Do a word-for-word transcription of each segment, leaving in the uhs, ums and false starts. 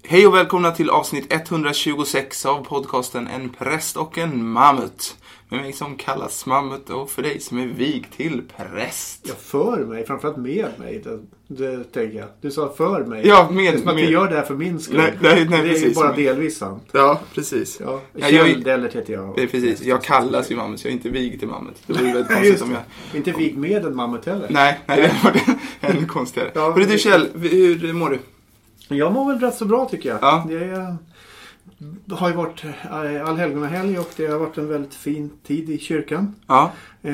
Hej och välkomna till avsnitt etthundratjugosex av podcasten En präst och en mammut. Med mig som kallas mammut och för dig som är vig till präst. Ja, för mig, framförallt med mig, det, det tänker jag. Du sa för mig. Ja, med, det är som att med. du gör det här för min skull. Nej, nej, nej, det är precis, ju bara med. delvis sant. Ja, precis. Ja, ja, jag, Kjell heter jag. Det är precis, jag kallas ju mammut så jag är inte vig till mammut. Det vore väldigt konstigt om jag... Inte vig med en mammut heller. Nej, nej, det var det ännu konstigare. Ja, Hörru du Kjell, hur mår du? Jag mår väl rätt så bra tycker jag. Ja. Det har ju varit allhelgonahelg och det har varit en väldigt fin tid i kyrkan. Ja.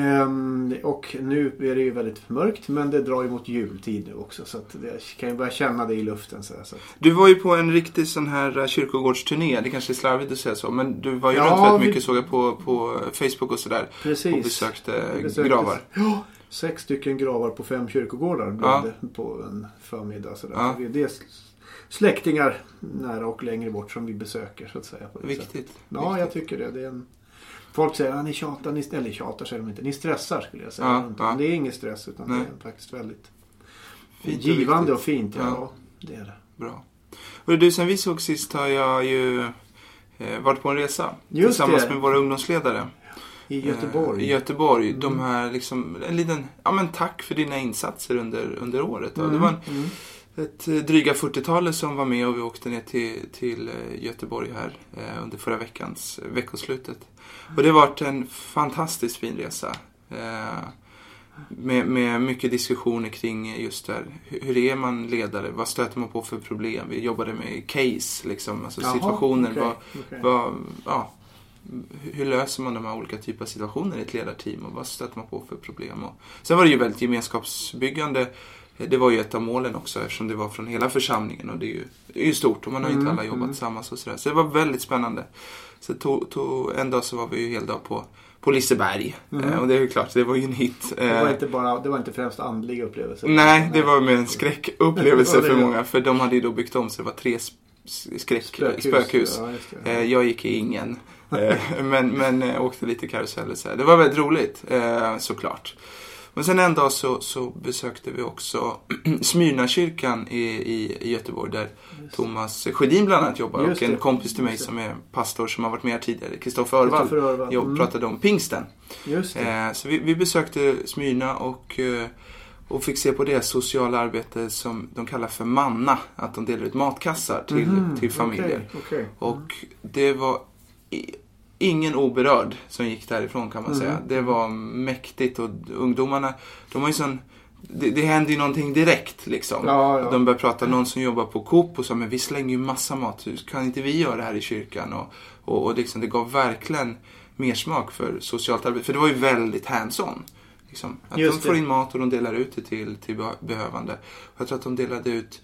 Ehm, och nu är det ju väldigt mörkt, men det drar ju mot jultid nu också. Så att jag kan ju börja känna det i luften. Så, så. Du var ju på en riktig sån här kyrkogårdsturné. Det kanske är slarvigt att säga så. Men du var ju ja, runt väldigt vi... mycket såg jag på, på Facebook och sådär. Precis. Och besökte, besökte gravar. Ja, sex stycken gravar på fem kyrkogårdar blev ja. det på en förmiddag. Så ja. så det är släktingar nära och längre bort som vi besöker så att säga. På Viktigt. Sätt. Ja, Viktigt. jag tycker det. Det är en... Folk säger att ni tjatar, ni, eller tjatar säger de inte. Ni stressar skulle jag säga. Ja, ja. Det är ingen stress utan Nej. det är faktiskt väldigt Fint och givande viktigt. och fint. Ja, Ja. det är det. Bra. Och du, sen vi såg sist har jag ju eh, varit på en resa. Just tillsammans det. med våra ungdomsledare. I Göteborg. Eh, I Göteborg. Mm. De här liksom, en liten, ja men tack för dina insatser under, under året. Mm. Det var en, mm. ett dryga fyrtiotalet som var med och vi åkte ner till, till Göteborg här eh, under förra veckans veckoslutet. Och det har varit en fantastiskt fin resa. Eh, med, med mycket diskussioner kring just där. Hur, hur är man ledare? Vad stöter man på för problem? Vi jobbade med case, liksom, alltså Jaha, situationer. okay, vad, okay. vad, ja, hur löser man de här olika typer av situationer i ett ledarteam? Och vad stöter man på för problem? Och sen var det ju väldigt gemenskapsbyggande. Det var ju ett av målen också eftersom det var från hela församlingen och det är ju, det är ju stort och man har ju inte alla jobbat mm. tillsammans och sådär. Så det var väldigt spännande. Så tog, tog, en dag så var vi ju hela dag på, på Liseberg mm. eh, och det är ju klart, det var ju en hit. Det var inte, bara, det var inte främst andliga upplevelser. Nej, det var med en skräckupplevelse för många. För de hade ju då byggt om så det var tre skräck, spökhus. spökhus. Ja, just det, ja. eh, jag gick i ingen. eh, men men eh, åkte lite karuseller så här. Det var väldigt roligt, eh, såklart. Men sen en dag så, så besökte vi också Smyrnakyrkan i, i, i Göteborg där Just. Thomas Sjödin bland annat jobbar Just och en det. kompis till mig som är pastor som har varit med tidigare, Kristoffer Örvall, Örvall. Jag mm. pratade om pingsten. Just det. Eh, så vi, vi besökte Smyrna och, och fick se på det sociala arbete som de kallar för manna, att de delar ut matkassar till, mm. till familjer. Okay. Okay. Mm. Och det var... I, ingen oberörd som gick därifrån kan man mm. säga. Det var mäktigt och ungdomarna, de har ju sån, det, det hände ju någonting direkt liksom. Ja, ja. De började prata, någon som jobbar på Coop och sa, men vi slänger ju massa mat, kan inte vi göra det här i kyrkan? Och, och, och liksom, det gav verkligen mer smak för socialt arbete, för det var ju väldigt hands-on. Liksom. Att Just de får det. in mat och de delar ut det till, till behövande. Och jag tror att de delade ut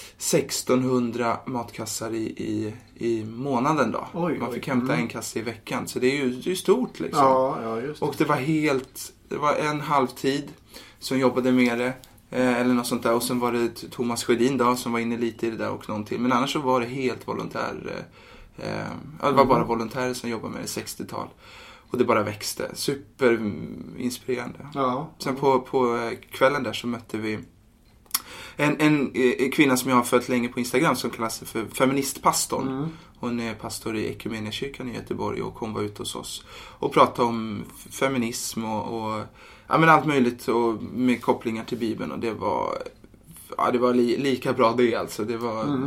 sextonhundra matkassar i, i, i månaden då. Oj, Man fick oj. hämta mm. en kasse i veckan. Så det är ju, det är ju stort liksom. Ja, ja, just det. Och det var helt, det var en halvtid som jobbade med det. Eh, eller något sånt där. Och sen var det Thomas Sjödin då som var inne lite i det där och någon till. Men annars så var det helt volontär. Eh, det var mm. bara volontärer som jobbade med det, sextiotal. Och det bara växte. Superinspirerande. Ja. Sen på, på kvällen där så mötte vi En, en, en kvinna som jag har följt länge på Instagram som kallas för feministpastorn. Mm. Hon är pastor i Ekumeniakyrkan i Göteborg och hon var ute hos oss och pratade om feminism och, och ja, men allt möjligt och med kopplingar till Bibeln. Och det var, ja, det var li, lika bra det alltså. Det var mm.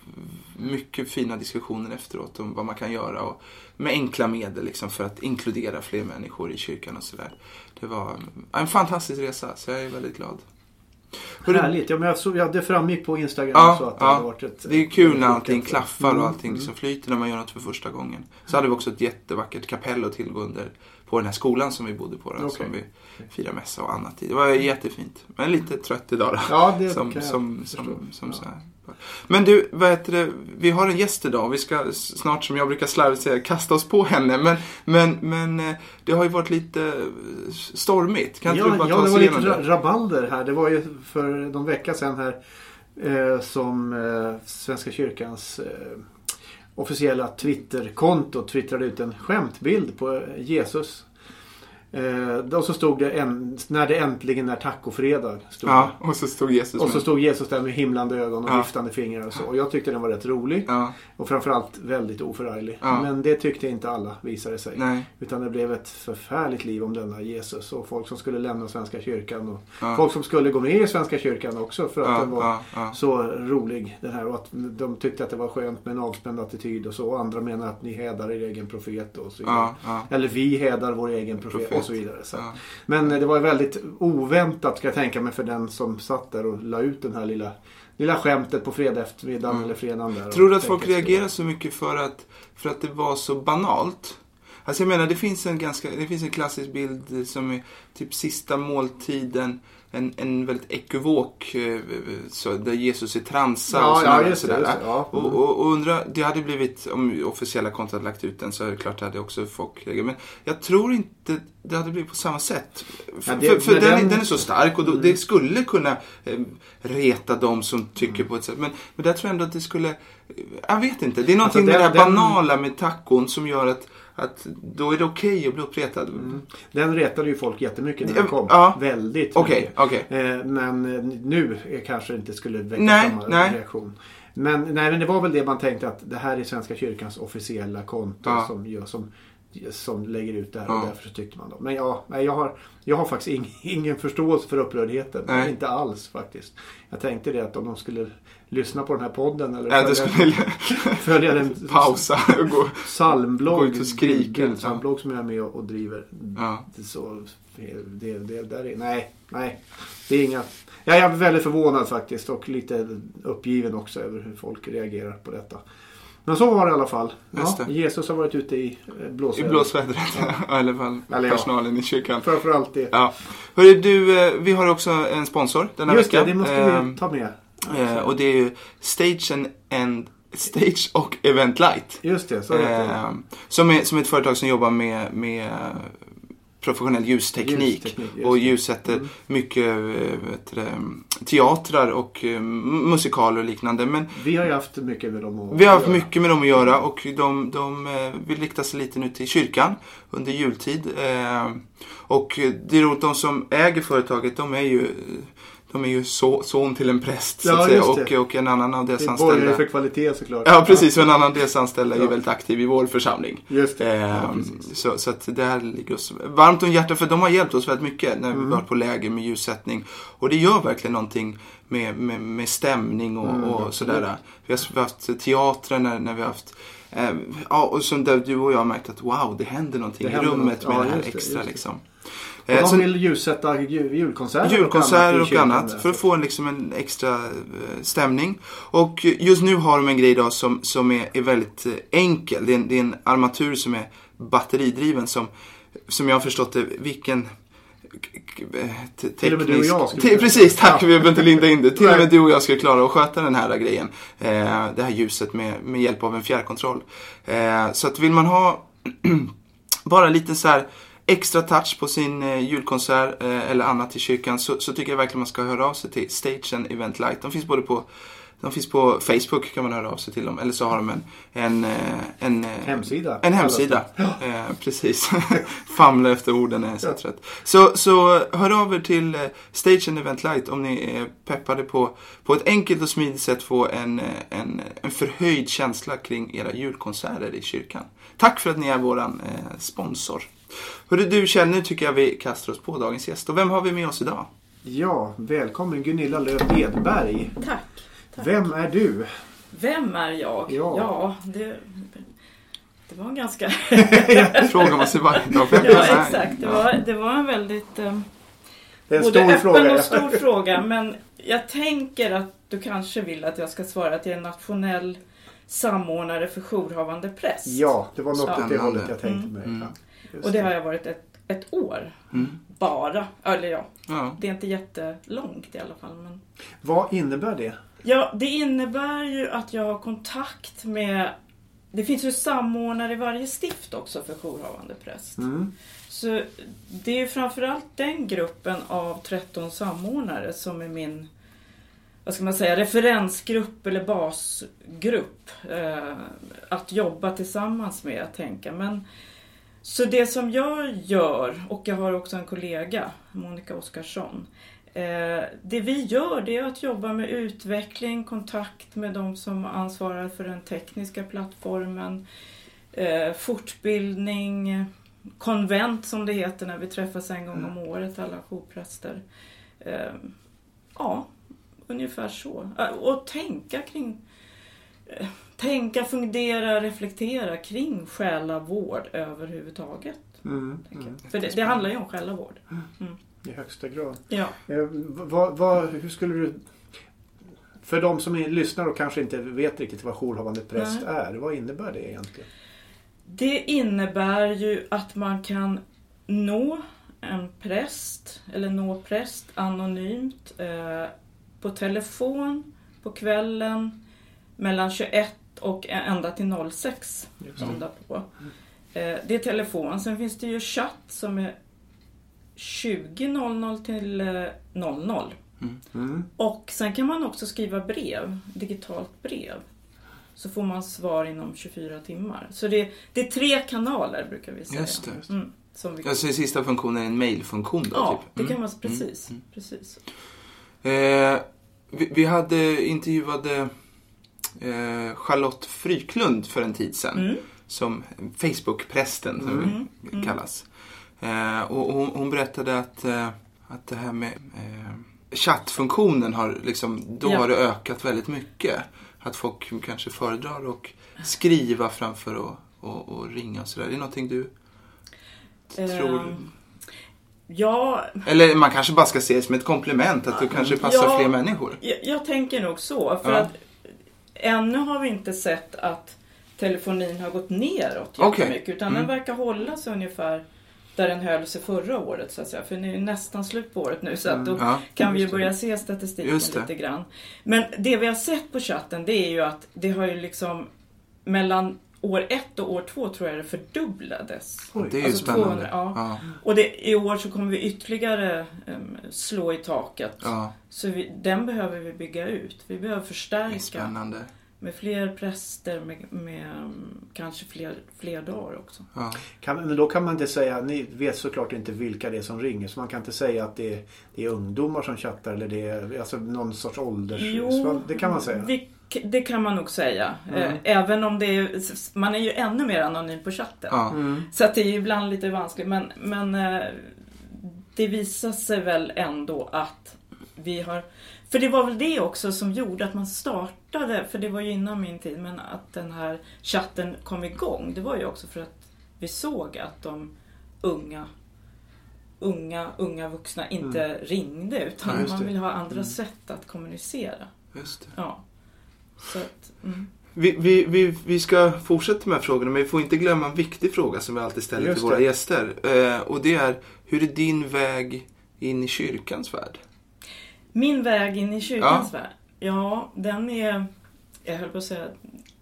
mycket fina diskussioner efteråt om vad man kan göra och med enkla medel liksom, för att inkludera fler människor i kyrkan och sådär. Det var en fantastisk resa så jag är väldigt glad. Härligt. Ja, men jag, såg, jag det framgick på Instagram ja, så att ja. det hade varit ett... Det är kul när allting klaffar mm, och allting mm. liksom flyter när man gör något för första gången. Så hade vi också ett jättevackert kapell att tillgå under på den här skolan som vi bodde på. Den, okay. Som vi firar mässa och annat i. Det var jättefint. Men lite trött idag då. Ja, det som, kan jag som, förstå. som, som ja. så här. Men du, vad heter det? Vi har en gäst idag. Vi ska snart, som jag brukar slarvigt säga, kasta oss på henne. Men, men, men det har ju varit lite stormigt. Kan ja, inte du bara ja, ta det oss var igenom lite det? rabalder här. Det var ju för någon vecka sedan här eh, som eh, Svenska kyrkans eh, officiella Twitterkonto twittrade ut en skämtbild på Jesus. Eh, och så stod det en, när det äntligen är tacofredag. Stod ja, och så stod Jesus Och så med. stod Jesus där med himlande ögon och ja. viftande fingrar och så. Och jag tyckte den var rätt rolig. Ja. Och framförallt väldigt oförarglig. Ja. Men det tyckte inte alla, visade sig. Nej. Utan det blev ett förfärligt liv om denna Jesus. Och folk som skulle lämna Svenska kyrkan. Och ja. folk som skulle gå med i Svenska kyrkan också. För att ja, den var ja, ja. så rolig. Den här, och att de tyckte att det var skönt med en avspänd attityd och så. Och andra menar att ni hädar er egen profet och så vidare. Ja, ja. Eller vi hädar vår egen profet, Profet. och så vidare. Så. Ja. Men det var väldigt oväntat, ska jag tänka mig, för den som satt där och la ut den här lilla, lilla skämtet på fredag eftermiddagen Mm. eller fredagen där. Tror du och att folk tänkte att det reagerar så mycket för att, för att det var så banalt? Alltså jag menar, det finns en ganska, det finns en klassisk bild som är typ sista måltiden, en, en väldigt ekivok så, där Jesus är transa Ja, och sådär. ja, just det, just det, ja. Och, och, och undra, det hade blivit, om officiella kontot hade lagt ut den så är det klart att det hade också folk reagerat. Men jag tror inte det hade blivit på samma sätt. För, Ja, det- för, för men den, den- den är så stark och då, det skulle kunna eh, reta de som tycker på ett sätt. Men, men där tror jag ändå att det skulle, jag vet inte, det är någonting Alltså, med den- det här den- banala med tacon som gör att att då är det okej okay att bli uppretad. Mm. Den retade ju folk jättemycket när den kom. Ja. Väldigt Okej, mycket. okej. Eh, men eh, nu är kanske inte skulle väcka Nej, samma nej. reaktion. Men, nej, men det var väl det man tänkte, att det här är Svenska kyrkans officiella konto Ja. som, gör, som, som lägger ut det här, Ja. och därför så tyckte man då. Men ja, nej, jag, har, jag har faktiskt ing, ingen förståelse för upprördheten. Nej. Inte alls faktiskt. Jag tänkte det, att om de skulle lyssna på den här podden eller Ja, det skulle följa den pausa och gå. psalmblogg, Gå ut och skrika. psalmblogg som jag är med och, och driver. Ja. Det, så, det, det, där är, nej, nej. Det är inga... Jag är väldigt förvånad faktiskt, och lite uppgiven också över hur folk reagerar på detta. Men så var det i alla fall. Just Ja, det. Jesus har varit ute i eh, I blåsväder. blåsvädret. Ja. I alla fall Eller ja. personalen i kyrkan. Framförallt det. Ja. Hörru, du, eh, vi har också en sponsor den här Just det, veckan. det måste Ehm, vi ta med. eh, och det är ju Stage and, and Stage och Event Light. Just det, så heter det. Eh, som, är, som är ett företag som jobbar med, med professionell ljusteknik, Ljusteknik, just och det. ljussätter Mm. mycket eh, vet du, det, teatrar och eh, musikaler och liknande. Men Vi har ju haft mycket med dem att vi har haft göra. mycket med dem att göra, och de, de eh, vill rikta sig lite nu till kyrkan under jultid. Eh, och det är roligt, de som äger företaget, de är ju De är ju så, son till en präst så Ja, att säga, just och, det. och en annan av deras Det är anställda. borgerligt för kvalitet såklart. Ja, precis. Och en annan av deras anställda är ju Ja. väldigt aktiv i vår församling. Just det. Ja, Eh, precis. så, så att det här ligger oss varmt om hjärtat, för de har hjälpt oss väldigt mycket när vi Mm. var på läger med ljussättning. Och det gör verkligen någonting med, med, med stämning och, Mm, och absolut. sådär. Vi har, vi har haft teatrar när, när vi har haft eh, ja, och som där du och jag har märkt att wow, det händer någonting Det i händer rummet något. med Ja, det här just det, extra just det. liksom. Och Eh, de så- vill ljussätta jul, julkonserter, julkonserter i och kyrkan annat där. för att få en, liksom en extra eh, stämning. Och just nu har de en grej idag som, som är, är väldigt eh, enkel. Det är, en, det är en armatur som är batteridriven som, som jag har förstått det, vilken k- k- eh, te- Till och med du och jag skulle te- kunna- Precis, tack, Ja. vi behöver inte linda in det. Till och Nej. med du och jag ska klara att sköta den här grejen. Eh, det här ljuset med, med hjälp av en fjärrkontroll. Eh, så att vill man ha bara lite så här extra touch på sin eh, julkonsert eh, eller annat i kyrkan, så, så tycker jag verkligen man ska höra av sig till Stage and Event Light. De finns både på de finns på Facebook, kan man höra av sig till dem, eller så har de en en, eh, en, eh, Hemsida. en hemsida. Eh, precis. Famla efter orden är så Ja. trött. Så, så hör av er till eh, Stage and Event Light om ni är peppade på, på ett enkelt och smidigt sätt få en, eh, en, en förhöjd känsla kring era julkonserter i kyrkan. Tack för att ni är våran eh, sponsor. Hörru du Kjell, nu tycker jag vi kastar oss på dagens gäst. Och vem har vi med oss idag? Ja, välkommen Gunilla Löf Edberg. Tack. Tack. Vem är du? Vem är jag? Ja. Ja, det, det var en ganska... Frågar man sig varje dag. Vem ja, är jag? exakt. Det var, det var en väldigt... Um, Det är en både stor öppen fråga. och stor fråga. Men jag tänker att du kanske vill att jag ska svara till en nationell samordnare för jourhavande präst. Ja, det var något åt det Spännande. hållet jag tänkte mig. Mm. Ja, just Och det har jag varit ett, ett år. Mm. Bara. Eller ja, Ja. det är inte jättelångt i alla fall. Men... Vad innebär det? Ja, det innebär ju att jag har kontakt med... Det finns ju samordnare i varje stift också för jourhavande präst. Mm. Så det är framförallt den gruppen av tretton samordnare som är min, vad ska man säga, referensgrupp eller basgrupp eh, att jobba tillsammans med, att tänka. Men Så det som jag gör, och jag har också en kollega, Monica Oskarsson. Eh, det vi gör det är att jobba med utveckling, kontakt med de som ansvarar för den tekniska plattformen. Eh, fortbildning, konvent som det heter när vi träffas en gång om året, alla jourpräster. Eh, ja, ungefär så. Eh, och tänka kring... Eh, tänka, fundera, reflektera kring själavård överhuvudtaget. Mm, mm. För det, det handlar ju om själavård. Mm. I högsta grad. Ja. Eh, vad, vad, hur skulle du... För de som lyssnar och kanske inte vet riktigt vad jourhavande präst Nej. är, vad innebär det egentligen? Det innebär ju att man kan nå en präst eller nå präst anonymt eh, på telefon på kvällen mellan tjugoett och ända till noll sex söndag på. Eh, det är telefon. Sen finns det ju chatt som är tjugo noll noll till noll noll. Mm. Mm. Och sen kan man också skriva brev, digitalt brev. Så får man svar inom tjugofyra timmar. Så det, det är tre kanaler brukar vi säga. Just det. Mm, som vi... Alltså sista funktionen är en mailfunktion då? Ja, typ. det kan man precis. Mm. precis. Eh, vi, vi hade intervjuade eh, Charlotte Fryklund för en tid sedan. Mm. Som Facebook-prästen som mm. vi mm. kallas. Eh, och hon, hon berättade att, eh, att det här med eh, chattfunktionen har liksom, då ja. har det ökat väldigt mycket. Att folk kanske föredrar och skriva framför att och, och ringa och sådär. Är det någonting du um, tror? Ja. Eller man kanske bara ska se det som ett komplement. Att du kanske passar ja, fler människor. Jag, jag tänker nog så. För ja. att ännu har vi inte sett att telefonin har gått neråt okay. mycket. Utan mm. den verkar hålla sig ungefär där den höll sig förra året så att säga. För nu är nästan slut på året nu så att då mm, ja, kan vi ju börja se statistiken lite grann. Men det vi har sett på chatten det är ju att det har ju liksom mellan år ett och år två tror jag det fördubblades. Oj, det är ju alltså spännande. tvåhundra, ja. Ja. Och det, i år så kommer vi ytterligare um, slå i taket. Ja. Så vi, den behöver vi bygga ut. Vi behöver förstärka. Spännande. Med fler präster, med, med um, kanske fler, fler dagar också. Ja. Kan, men då kan man inte säga, ni vet såklart inte vilka det är som ringer. Så man kan inte säga att det är, det är ungdomar som chattar eller det är alltså någon sorts ålders... Jo, det kan man säga. Vi, det kan man nog säga. Mm. Även om det är, man är ju ännu mer anonym på chatten. Ja. Mm. Så att det är ju ibland lite vanskligt. Men, men det visar sig väl ändå att vi har... För det var väl det också som gjorde att man startade, för det var ju innan min tid, men att den här chatten kom igång. Det var ju också för att vi såg att de unga, unga, unga vuxna inte mm. ringde, utan ja, man vill ha andra mm. sätt att kommunicera. Just det. Ja. Så att, mm. vi, vi, vi, vi ska fortsätta med frågorna, men vi får inte glömma en viktig fråga som vi alltid ställer Just till våra det. gäster. Eh, och det är, hur är din väg in i kyrkans värld? Min väg in i kyrkans ja. värld? Ja, den är... Jag höll på att säga...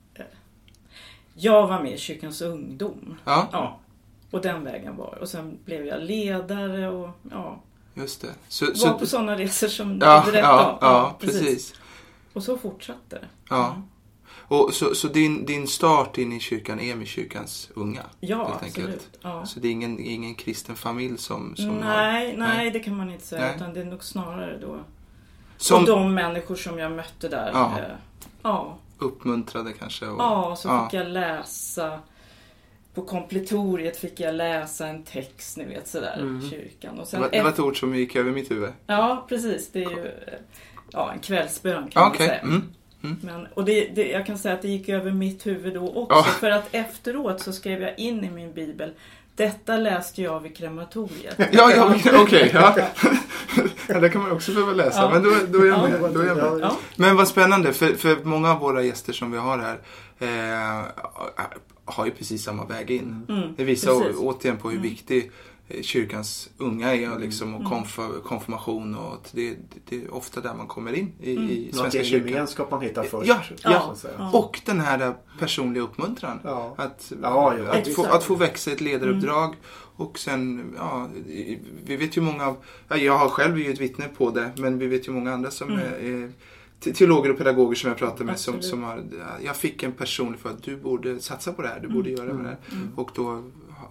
Jag var med i kyrkans ungdom. Ja. ja. Och den vägen var. Och sen blev jag ledare och... ja. Just det. Så, var så... på sådana resor som ja, du berättade ja, om. Ja, ja, precis. precis. Och så fortsatte det. Ja. Mm. Och så, så din, din start in i kyrkan är med kyrkans unga? Ja, absolut. Ja. Så det är ingen, ingen kristen familj som, som nej, har... Nej, det kan man inte säga. Nej. Utan det är nog snarare då... Som... Och de människor som jag mötte där. Ja. Eh, ja. Uppmuntrade kanske. Och... Ja, så ja. fick jag läsa... På kompletoriet fick jag läsa en text, ni vet, sådär, mm. kyrkan. Och sen det, var, det var ett ord som gick över mitt huvud. Ja, precis. Det är ju ja, en kvällsbön kan okay. man säga. Mm. Mm. Men, och det, det, jag kan säga att det gick över mitt huvud då också. Oh. För att efteråt så skrev jag in i min bibel: detta läste jag vid krematoriet. Ja, ja okej. Okay, ja. Ja, det kan man också behöva läsa. Ja. Men då, då är jag med. Då är jag med. Ja. Men vad spännande, för, för många av våra gäster som vi har här eh, har ju precis samma väg in. Mm, det visar precis. återigen på hur mm. viktig kyrkans unga är liksom, och konf- konfirmation och det, det är ofta där man kommer in i, mm. i svenska Något kyrkan. Gemenskap man hittar först. Ja, ja. ja. Och den här personliga uppmuntran. Ja. Att, ja, ja, att, få, att få växa ett ledaruppdrag. Mm. Och sen, ja, vi vet ju många av, ja, jag har själv ju ett vittne på det, men vi vet ju många andra som mm. är, är teologer och pedagoger som jag pratar med som, som har, jag fick en personlig för att du borde satsa på det här, du borde mm. göra det här. Mm. Och då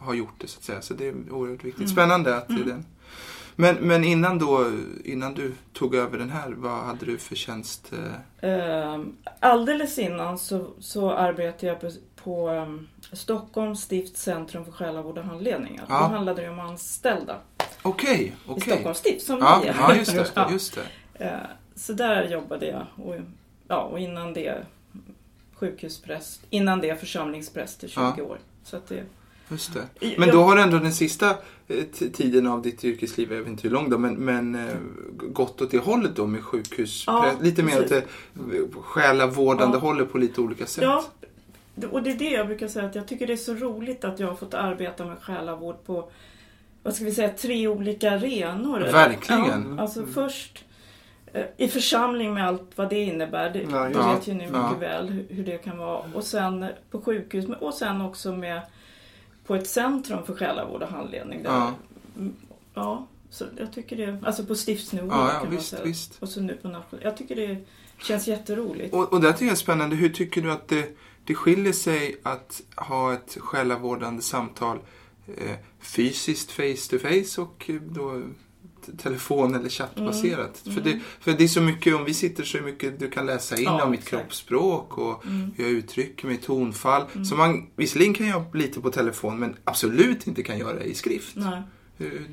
har gjort det så att säga. Så det är oerhört viktigt. Spännande att mm. det är den. Men, men innan då, innan du tog över den här, vad hade du för tjänst? Uh, alldeles innan så, så arbetade jag på, på um, Stockholms stiftscentrum för själavård och handledning. Ja. Då handlade det om anställda. Okej, okay, okej. Okay. I Stockholms stift som ja, vi är. Ja, just det. Just det. Uh, så där jobbade jag. Och, ja, och innan det sjukhuspräst. Innan det församlingspräst i tjugo ja. år. Så att det... Just det. Men då har du ändå den sista t- tiden av ditt yrkesliv, jag vet inte hur lång då, men, men äh, gått åt det hållet då med sjukhus. Ja, lite mer åt själavårdande ja. hållet på lite olika sätt. Ja, och det är det jag brukar säga, att jag tycker det är så roligt att jag har fått arbeta med själavård på, vad ska vi säga, tre olika arenor. Verkligen. Ja, alltså mm. först i församling med allt vad det innebär. Det, ja, det vet ju ni mycket ja. väl hur det kan vara. Och sen på sjukhus och sen också med på ett centrum för själavård och handledning. Där, ja. ja, så jag tycker det, alltså på stiftsnivå ja, ja, kan visst, man säga. Visst. Och så nu på nationell. Jag tycker det känns jätteroligt. Och, och det tycker jag är spännande. Hur tycker du att det, det skiljer sig att ha ett själavårdande samtal eh, fysiskt face to face och då telefon eller chattbaserat. Mm. För, det, för det är så mycket, om vi sitter så mycket du kan läsa in ja, om mitt exakt. kroppsspråk och mm. hur jag uttrycker mig, tonfall. Mm. Så man visserligen kan jag lite på telefon men absolut inte kan göra i skrift. Nej. Hur...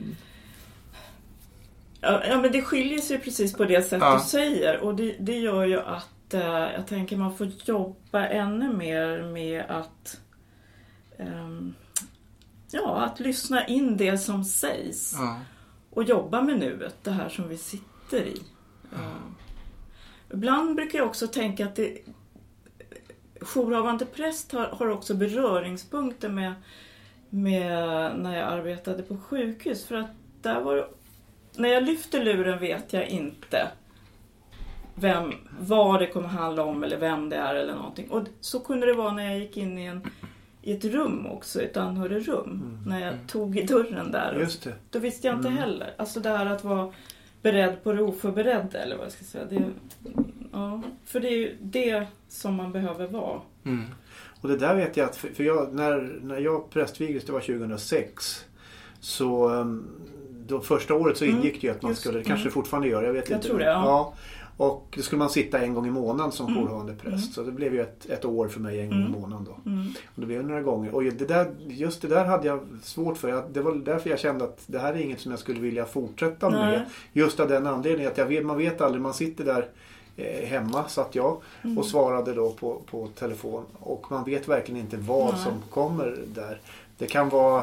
Ja, ja, men det skiljer sig precis på det sätt ja. du säger. Och det, det gör ju att äh, jag tänker man får jobba ännu mer med att ähm, ja, att lyssna in det som sägs. Ja. Och jobba med nuet, det här som vi sitter i. Mm. Uh, ibland brukar jag också tänka att det, jourhavande präst har, har också beröringspunkter med, med när jag arbetade på sjukhus. För att där var, när jag lyfter luren vet jag inte vem, vad det kommer handla om eller vem det är eller någonting. Och så kunde det vara när jag gick in i en i ett rum också, ett anhörigrum. Mm. När jag tog i dörren där. Just det. Då visste jag inte mm. heller. Alltså det här att vara beredd på det oförberedda, eller vad jag ska säga. Det, ja, för det är ju det som man behöver vara. Mm. Och det där vet jag att, för jag, när, när jag prästvigdes, det var tjugohundrasex, så då första året så ingick det ju att man Just, skulle, det kanske mm. fortfarande gör, jag vet jag inte. Tror det, ja. ja. Och då skulle man sitta en gång i månaden som mm. jourhavande präst. Mm. Så det blev ju ett, ett år för mig en gång mm. i månaden då. Mm. Och det blev några gånger. Och det där, just det där hade jag svårt för. Det var därför jag kände att det här är inget som jag skulle vilja fortsätta Nej. med. Just av den anledningen att jag vet, man vet aldrig, man sitter där eh, hemma satt jag mm. och svarade då på, på telefon. Och man vet verkligen inte vad Nej. som kommer där. Det kan vara...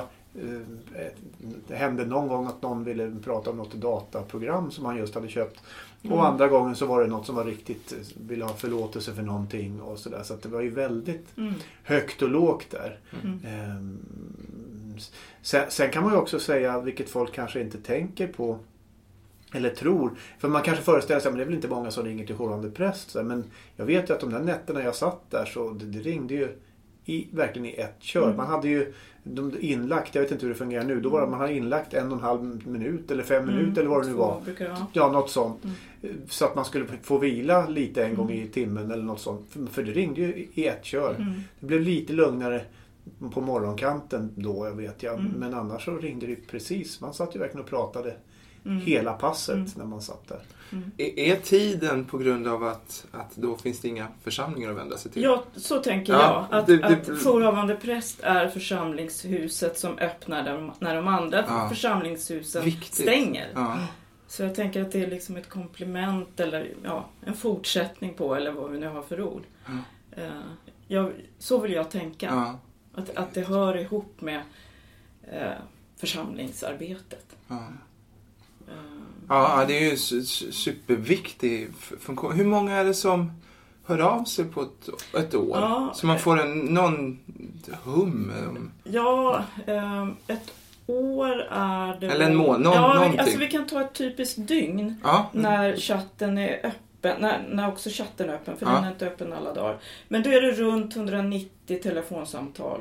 Det hände någon gång att någon ville prata om något dataprogram som han just hade köpt. Mm. Och andra gången så var det något som var riktigt, ville ha förlåtelse för någonting och sådär. Så att det var ju väldigt mm. högt och lågt där. Mm. Ehm, sen, sen kan man ju också säga, vilket folk kanske inte tänker på eller tror. För man kanske föreställer sig att det är väl inte många som ringer till jourhavande präst. Men jag vet ju att de där nätterna jag satt där så det, det ringde ju i, verkligen i ett kör. Mm. Man hade ju de inlagt, jag vet inte hur det fungerar nu, då var det, man hade inlagt en och en halv minut eller fem mm. minuter eller vad det nu var. Ja, något sånt. Mm. Så att man skulle få vila lite en mm. gång i timmen eller något sånt. För, för det ringde ju i ett kör. Mm. Det blev lite lugnare på morgonkanten då, jag vet jag. Mm. Men annars så ringde det precis. Man satt ju verkligen och pratade mm. hela passet mm. när man satt där. Mm. Är tiden på grund av att, att då finns det inga församlingar att vända sig till? Ja, så tänker ja, jag. Att, det, det, att jourhavande präst är församlingshuset som öppnar där, när de andra ja, församlingshusen viktigt. stänger. Ja. Så jag tänker att det är liksom ett komplement eller ja, en fortsättning på, eller vad vi nu har för ord. Mm. Uh, jag, så vill jag tänka. Ja. Att, att det hör ihop med uh, församlingsarbetet. Ja. Ja, det är ju en superviktig funktion. Hur många är det som hör av sig på ett, ett år? Ja, så man får en, någon hum? Ja, ett år är det... Eller en månad, någon, ja, någonting. Alltså vi kan ta ett typiskt dygn ja. när chatten är öppen. När, när också chatten är öppen, för ja. den är inte öppen alla dagar. Men då är det runt hundranittio telefonsamtal.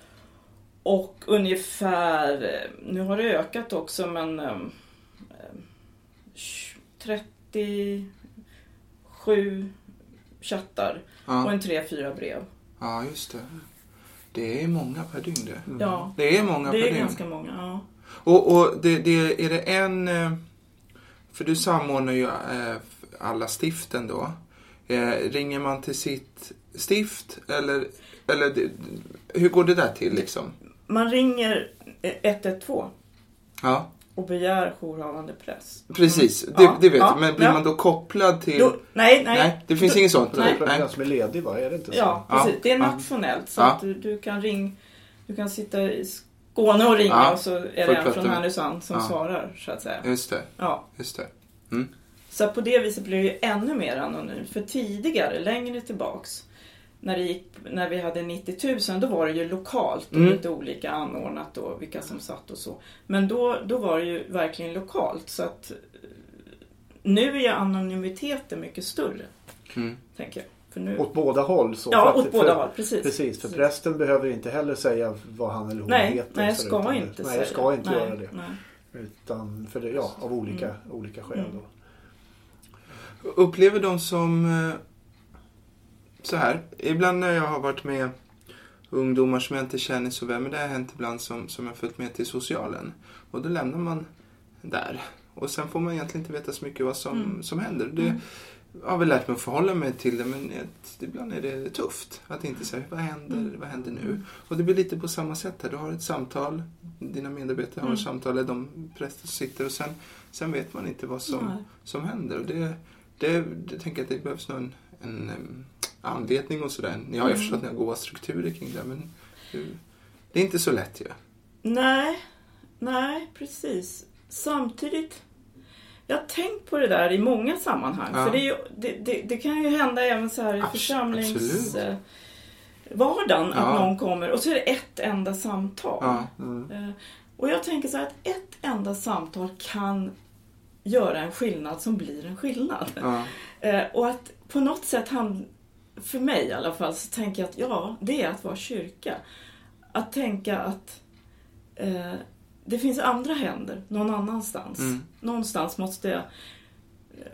Och ungefär, nu har det ökat också, men... trettiosju chattar ja. och en tre fyra brev. Ja, just det. Det är många per dygn det. Mm. Ja, det är många det per är dygn. ganska många, ja. Och, och det, det, är det en... För du samordnar ju alla stiften då. Ringer man till sitt stift? Eller, eller hur går det där till liksom? Man ringer ett ett två. Ja. Och begär jourhavande präst. Precis, Mm. det, Ja, det vet ja, jag. Men blir ja. man då kopplad till... Då, nej, nej. Nej, det finns då, inget sånt. Nej. Det är den som är ledig, va? Är det inte så? Ja, precis. Ja. Det är Ja. nationellt. Så Ja. att du, du kan ring, du kan sitta i Skåne och ringa Ja. och så är det Får en prata från med- Härnösand som Ja. svarar, så att säga. Just det, Ja. just det. Mm. Så på det viset blir det ju ännu mer anonymt. För tidigare, längre tillbaks, när, det gick, när vi hade nittio tusen, då var det ju lokalt och Mm. lite olika anordnat då, vilka som satt och så. Men då, då var det ju verkligen lokalt. Så att nu är ju anonymiteten mycket större, Mm. tänker jag. För nu... Åt båda håll. Så Ja, för att- åt båda för, håll, precis. Precis, för prästen behöver inte heller säga vad han eller hon Nej, heter. nej, så ska utan- inte nej, säga. ska inte nej, göra det. Nej. Utan, för det, ja, av olika, Mm. olika skäl Mm. då. Upplever de som eh, så här, ibland när jag har varit med ungdomar som jag inte känner så väl, men det har hänt ibland som, som jag följt med till socialen. Och då lämnar man där. Och sen får man egentligen inte veta så mycket vad som, Mm. som händer. Det Mm. jag har väl lärt mig att förhålla mig till det, men ett, ibland är det tufft att inte säga vad händer, Mm. vad händer nu? Och det blir lite på samma sätt här. Du har ett samtal, dina medarbetare har Mm. ett samtal, eller de präster som sitter och sen, sen vet man inte vad som, Nej. som händer. Och det, det, det tänker jag att det behövs någon en, en anledning och sådär. Ni har ju Mm. förstått några goda strukturer kring det, men det, det är inte så lätt ju. Nej, nej, precis. Samtidigt, jag har tänkt på det där i många sammanhang. Ja. För det, är ju, det, det, det kan ju hända även så här i Abs- församlings... absolut. eh, vardagen Ja. att någon kommer och så är det ett enda samtal. Ja. Mm. Eh, Och jag tänker så här att ett enda samtal kan göra en skillnad som blir en skillnad. Ja. Eh, Och att på något sätt, han, för mig i alla fall, så tänker jag att ja, det är att vara kyrka. Att tänka att eh, det finns andra händer någon annanstans. Mm. Någonstans måste jag eh,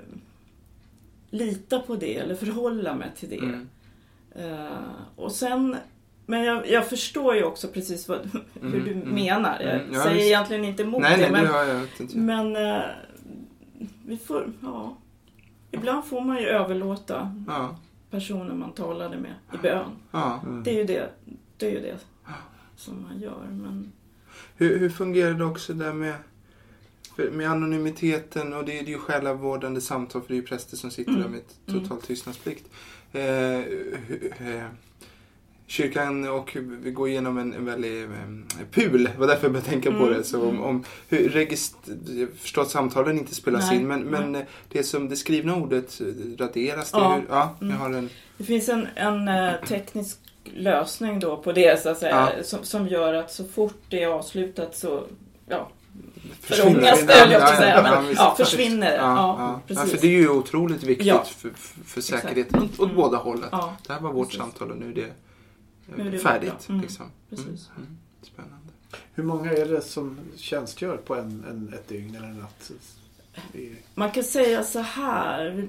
lita på det eller förhålla mig till det. Mm. Eh, och sen, men jag, jag förstår ju också precis vad, hur Mm, du mm, menar. Jag mm, ja, säger visst. egentligen inte emot Nej, det. nej, Men, det har jag inte. men eh, vi får, ja. Ibland får man ju överlåta Ja. personer man talade med i bön. Ja. Mm. Det är ju det, det, är ju det som man gör. Men, Hur, hur fungerar det också där med, för- med anonymiteten, och det är ju själavårdande samtal, för det är ju präster som sitter Mm. där med ett Mm. total tystnadsplikt. Eh, hu- eh, kyrkan, och vi går igenom en, en väldigt eh, pul, det var därför jag började tänka på Mm. det. Så om, om hur regist- jag förstår att samtalen inte spelas Nej, in, men, men nej. det som det skrivna ordet raderas. Det, Ja. hur, ja, jag Mm. har en... det finns en, en eh, teknisk lösning då på det, så att säga, Ja. som, som gör att så fort det är avslutat så ja, Försvinner. förångas det, Ja, höll jag på att ja, säga. ja, Men, visst. ja, försvinner det. Ja, Ja, ja. Ja, precis. för det är ju otroligt viktigt Ja. för, för, för säkerheten åt, åt Mm. båda hållen. Ja, Det här var vårt precis. samtal och nu är det, Nu är det färdigt. bra. Mm, Liksom. precis. Mm, mm. Spännande. Hur många är det som tjänstgör på en, en, ett dygn eller en natt? Det är- Man kan säga så här.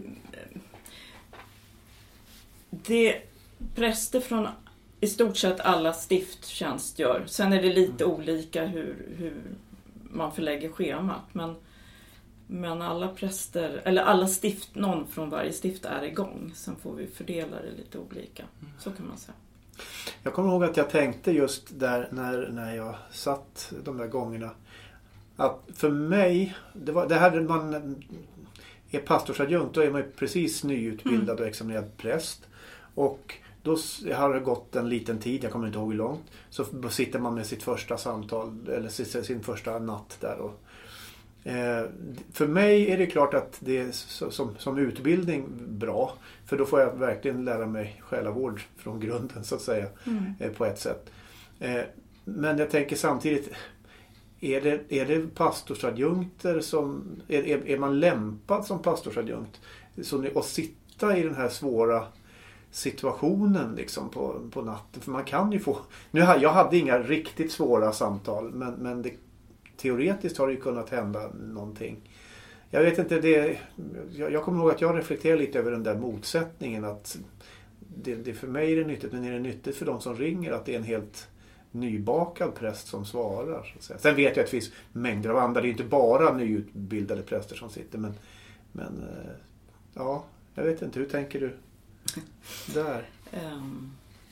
Det präster från i stort sett alla stift tjänstgör. Sen är det lite olika hur, hur man förlägger schemat. Men, men alla präster, eller alla stift, någon från varje stift är igång. Sen får vi fördela det lite olika. Så kan man säga. Jag kommer ihåg att jag tänkte just där när, när jag satt de där gångerna. Att för mig, det, var, det här man är pastorsadjunkt, då är man ju precis nyutbildad Mm. och examinerad präst. Och då s- har det gått en liten tid, jag kommer inte ihåg hur långt. Så f- sitter man med sitt första samtal, eller sin, sin första natt där. Och, eh, för mig är det klart att det är så, som, som utbildning bra. För då får jag verkligen lära mig själavård från grunden så att säga. Mm. eh, på ett sätt. Eh, men jag tänker samtidigt, är det, är det pastorsadjunkter som, är, är, är man lämpad som pastorsadjunkt så ni, att sitta i den här svåra situationen liksom på, på natten? För man kan ju få, nu har, jag hade inga riktigt svåra samtal, men, men det, teoretiskt har det ju kunnat hända någonting. Jag vet inte, det, jag, jag kommer ihåg att jag reflekterar lite över den där motsättningen, att det, det för mig är det nyttigt, men är det nyttigt för de som ringer att det är en helt nybakad präst som svarar. Så att säga. Sen vet jag att det finns mängder av andra, det är inte bara nyutbildade präster som sitter, men, men ja, jag vet inte, hur tänker du där? Um,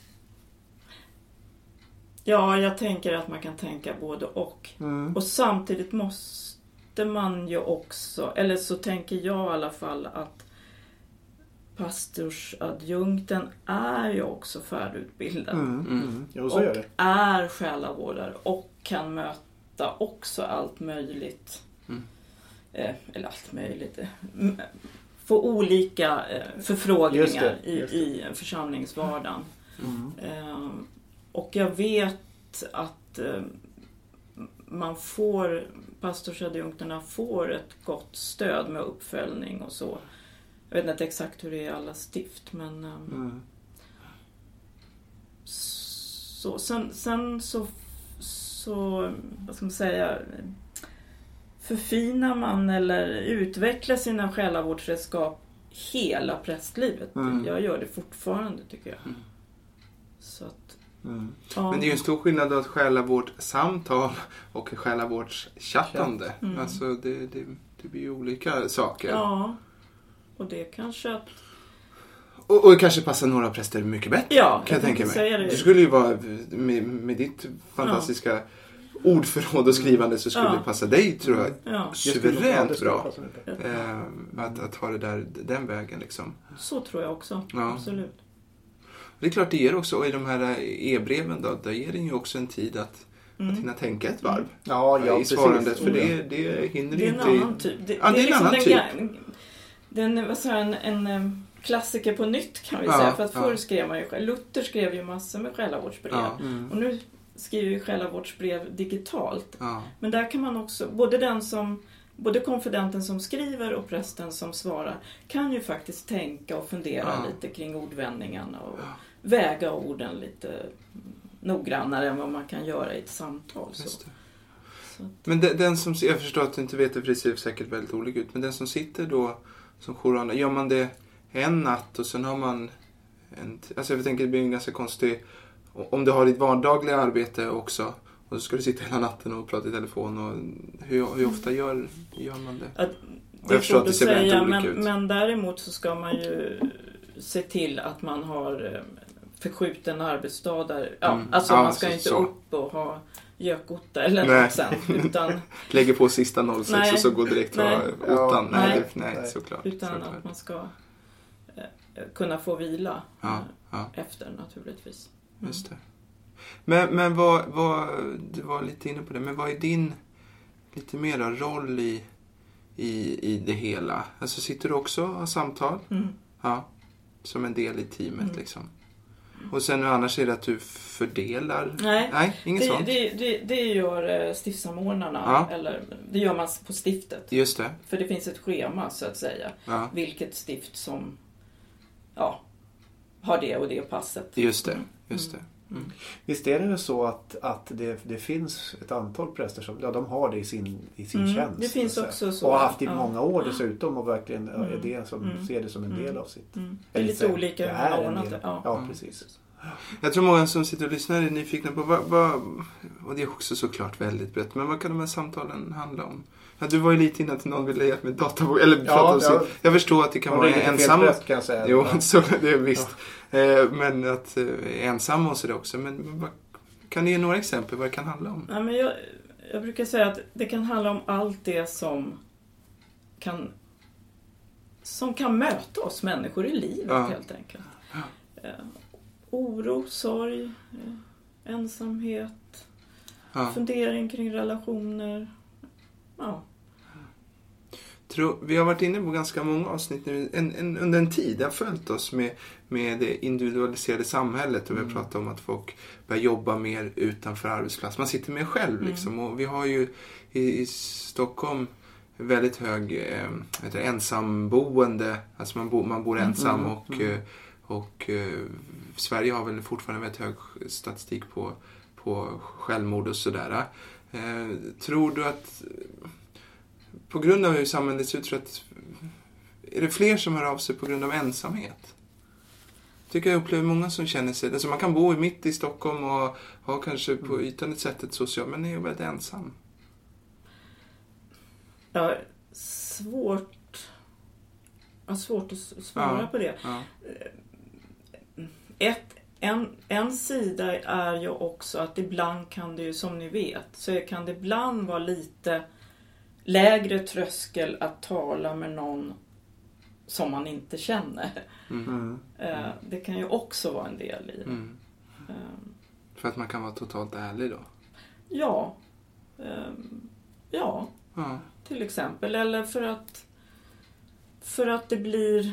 ja, jag tänker att man kan tänka både och. Mm. Och samtidigt måste man ju också, eller så tänker jag i alla fall att pastorsadjunkten är ju också färdigutbildad. Mm, mm. Jo, så är det. Och är själavårdare och kan möta också allt möjligt. Mm. Eh, eller allt möjligt. Få olika eh, förfrågningar just det, just det. I, i församlingsvardagen. Mm. Eh, och jag vet att eh, man får, pastorsadjunkterna får ett gott stöd med uppföljning och så. Jag vet inte exakt hur det är i alla stift, men um, mm. så, sen, sen så, så, vad ska man säga, förfinar man eller utvecklar sina själavårdsredskap hela prästlivet. Mm. Jag gör det fortfarande, tycker jag. Mm. Så att, mm. ja. Men det är ju en stor skillnad att själavårdssamtal och själavårdschattande. Mm. Alltså det, det, det blir ju olika saker. Ja. Och det kanske att... Och, och kanske passar några präster mycket bättre, ja, kan jag tänka mig. Det. det skulle ju vara, med, med ditt fantastiska ja. ordförråd och skrivande så skulle ja. det passa dig, tror jag, ja. suveränt bra. Eh, att, att ha det där, den vägen liksom. Så tror jag också, ja. absolut. Det är klart det ger också, och i de här e-breven då, där ger det ju också en tid att Mm. att hinna tänka ett varv ja, ja, i svarandet, för det, det hinner det är inte... En annan typ. Det, ja, det, det är liksom en annan den, typ. Den, vad säger, en, en klassiker på nytt kan vi ja, säga, för att förr ja. skrev man ju, Luther skrev ju massor med själavårdsbrev ja, mm. och nu skriver ju själavårdsbrev digitalt. Ja. Men där kan man också, både den som både konfidenten som skriver och prästen som svarar kan ju faktiskt tänka och fundera ja. lite kring ordvändningarna och ja. väga orden lite noggrannare än vad man kan göra i ett samtal. Så. Så att... Men den, den som, jag förstår att du inte vet det, för det ser säkert väldigt olika ut, men den som sitter då som jourhavande, gör man det en natt och sen har man en, alltså jag tänker det blir en ganska konstig, om du har ditt vardagliga arbete också och så ska du sitta hela natten och prata i telefon, och hur, hur ofta gör, gör man det? Att, det är svårt att säga, men, men däremot så ska man ju se till att man har förskjuten arbetsdag där, ja, mm. alltså ja, man ska så, inte så. upp och ha gökotta eller nej. något sen, utan lägger på sista noll sex nej. och så går direkt nej. var åttan. Nej, nej, nej, nej, såklart. Utan såklart. att man ska eh, kunna få vila ja, ja. efter naturligtvis. Mm. Just det. Men, men vad, vad, du var lite inne på det, men vad är din lite mera roll i, i, i det hela? Alltså sitter du också och har samtal? Mm. Ja, som en del i teamet mm. liksom. Och sen annars är det att du fördelar? Nej, Nej inget det, sånt. Det, det, det gör stiftsamordnarna, ja. eller det gör man på stiftet. Just det. För det finns ett schema så att säga. Ja. Vilket stift som ja, har det och det passet. Just det, just det. Mm. Visst är det så att, att det, det finns ett antal präster som ja, de har det i sin, i sin mm, tjänst. Det finns också så. Och har haft det i ja. många år dessutom och verkligen mm. är det som mm. ser det som en del av sitt. Mm. Det är lite olika hur man har ordnat det. Ja, ja precis. Jag tror många som sitter och lyssnar är nyfikna på vad, vad, och det är också såklart väldigt brett, men vad kan de här samtalen handla om? Ja, du var ju lite innan till någon ville ge mig databoken eller ja, prata om ja. Jag förstår att det kan vara ensam. Präst, kan jag säga. Jo, så det är visst. Ja. Men att eh, ensam och så det också. Men vad, kan ni ge några exempel vad det kan handla om? Ja, men jag, jag brukar säga att det kan handla om allt det som kan som kan möta oss människor i livet ja. helt enkelt. Ja. Eh, oro, sorg, eh, ensamhet, ja. fundering kring relationer. Ja. Tror, vi har varit inne på ganska många avsnitt nu. En, en, under en tid har följt oss med, med det individualiserade samhället. Och vi har mm. pratat om att folk börjar jobba mer utanför arbetsplats. Man sitter med själv mm. liksom. Och vi har ju i, i Stockholm väldigt hög eh, heter det, ensamboende. Alltså man, bo, man bor ensam mm. och, mm. och, och eh, Sverige har väl fortfarande väldigt hög statistik på, på självmord och sådär. Eh, tror du att på grund av hur samhället ser ut, tror att är det fler som hör av sig på grund av ensamhet? tycker jag upplever många som känner sig... Alltså man kan bo mitt i Stockholm och ha kanske på ytan ett sätt ett socialt, men är väldigt ensam. Ja, svårt... Ja, svårt att svara ja, på det. Ja. Ett, en, en sida är ju också att ibland kan det ju, som ni vet, så kan det ibland vara lite lägre tröskel att tala med någon som man inte känner. Mm. Mm. Det kan ju också vara en del i det. Mm. Um. För att man kan vara totalt ärlig då? Ja. Um, ja. ja. Till exempel. Eller för att för att det blir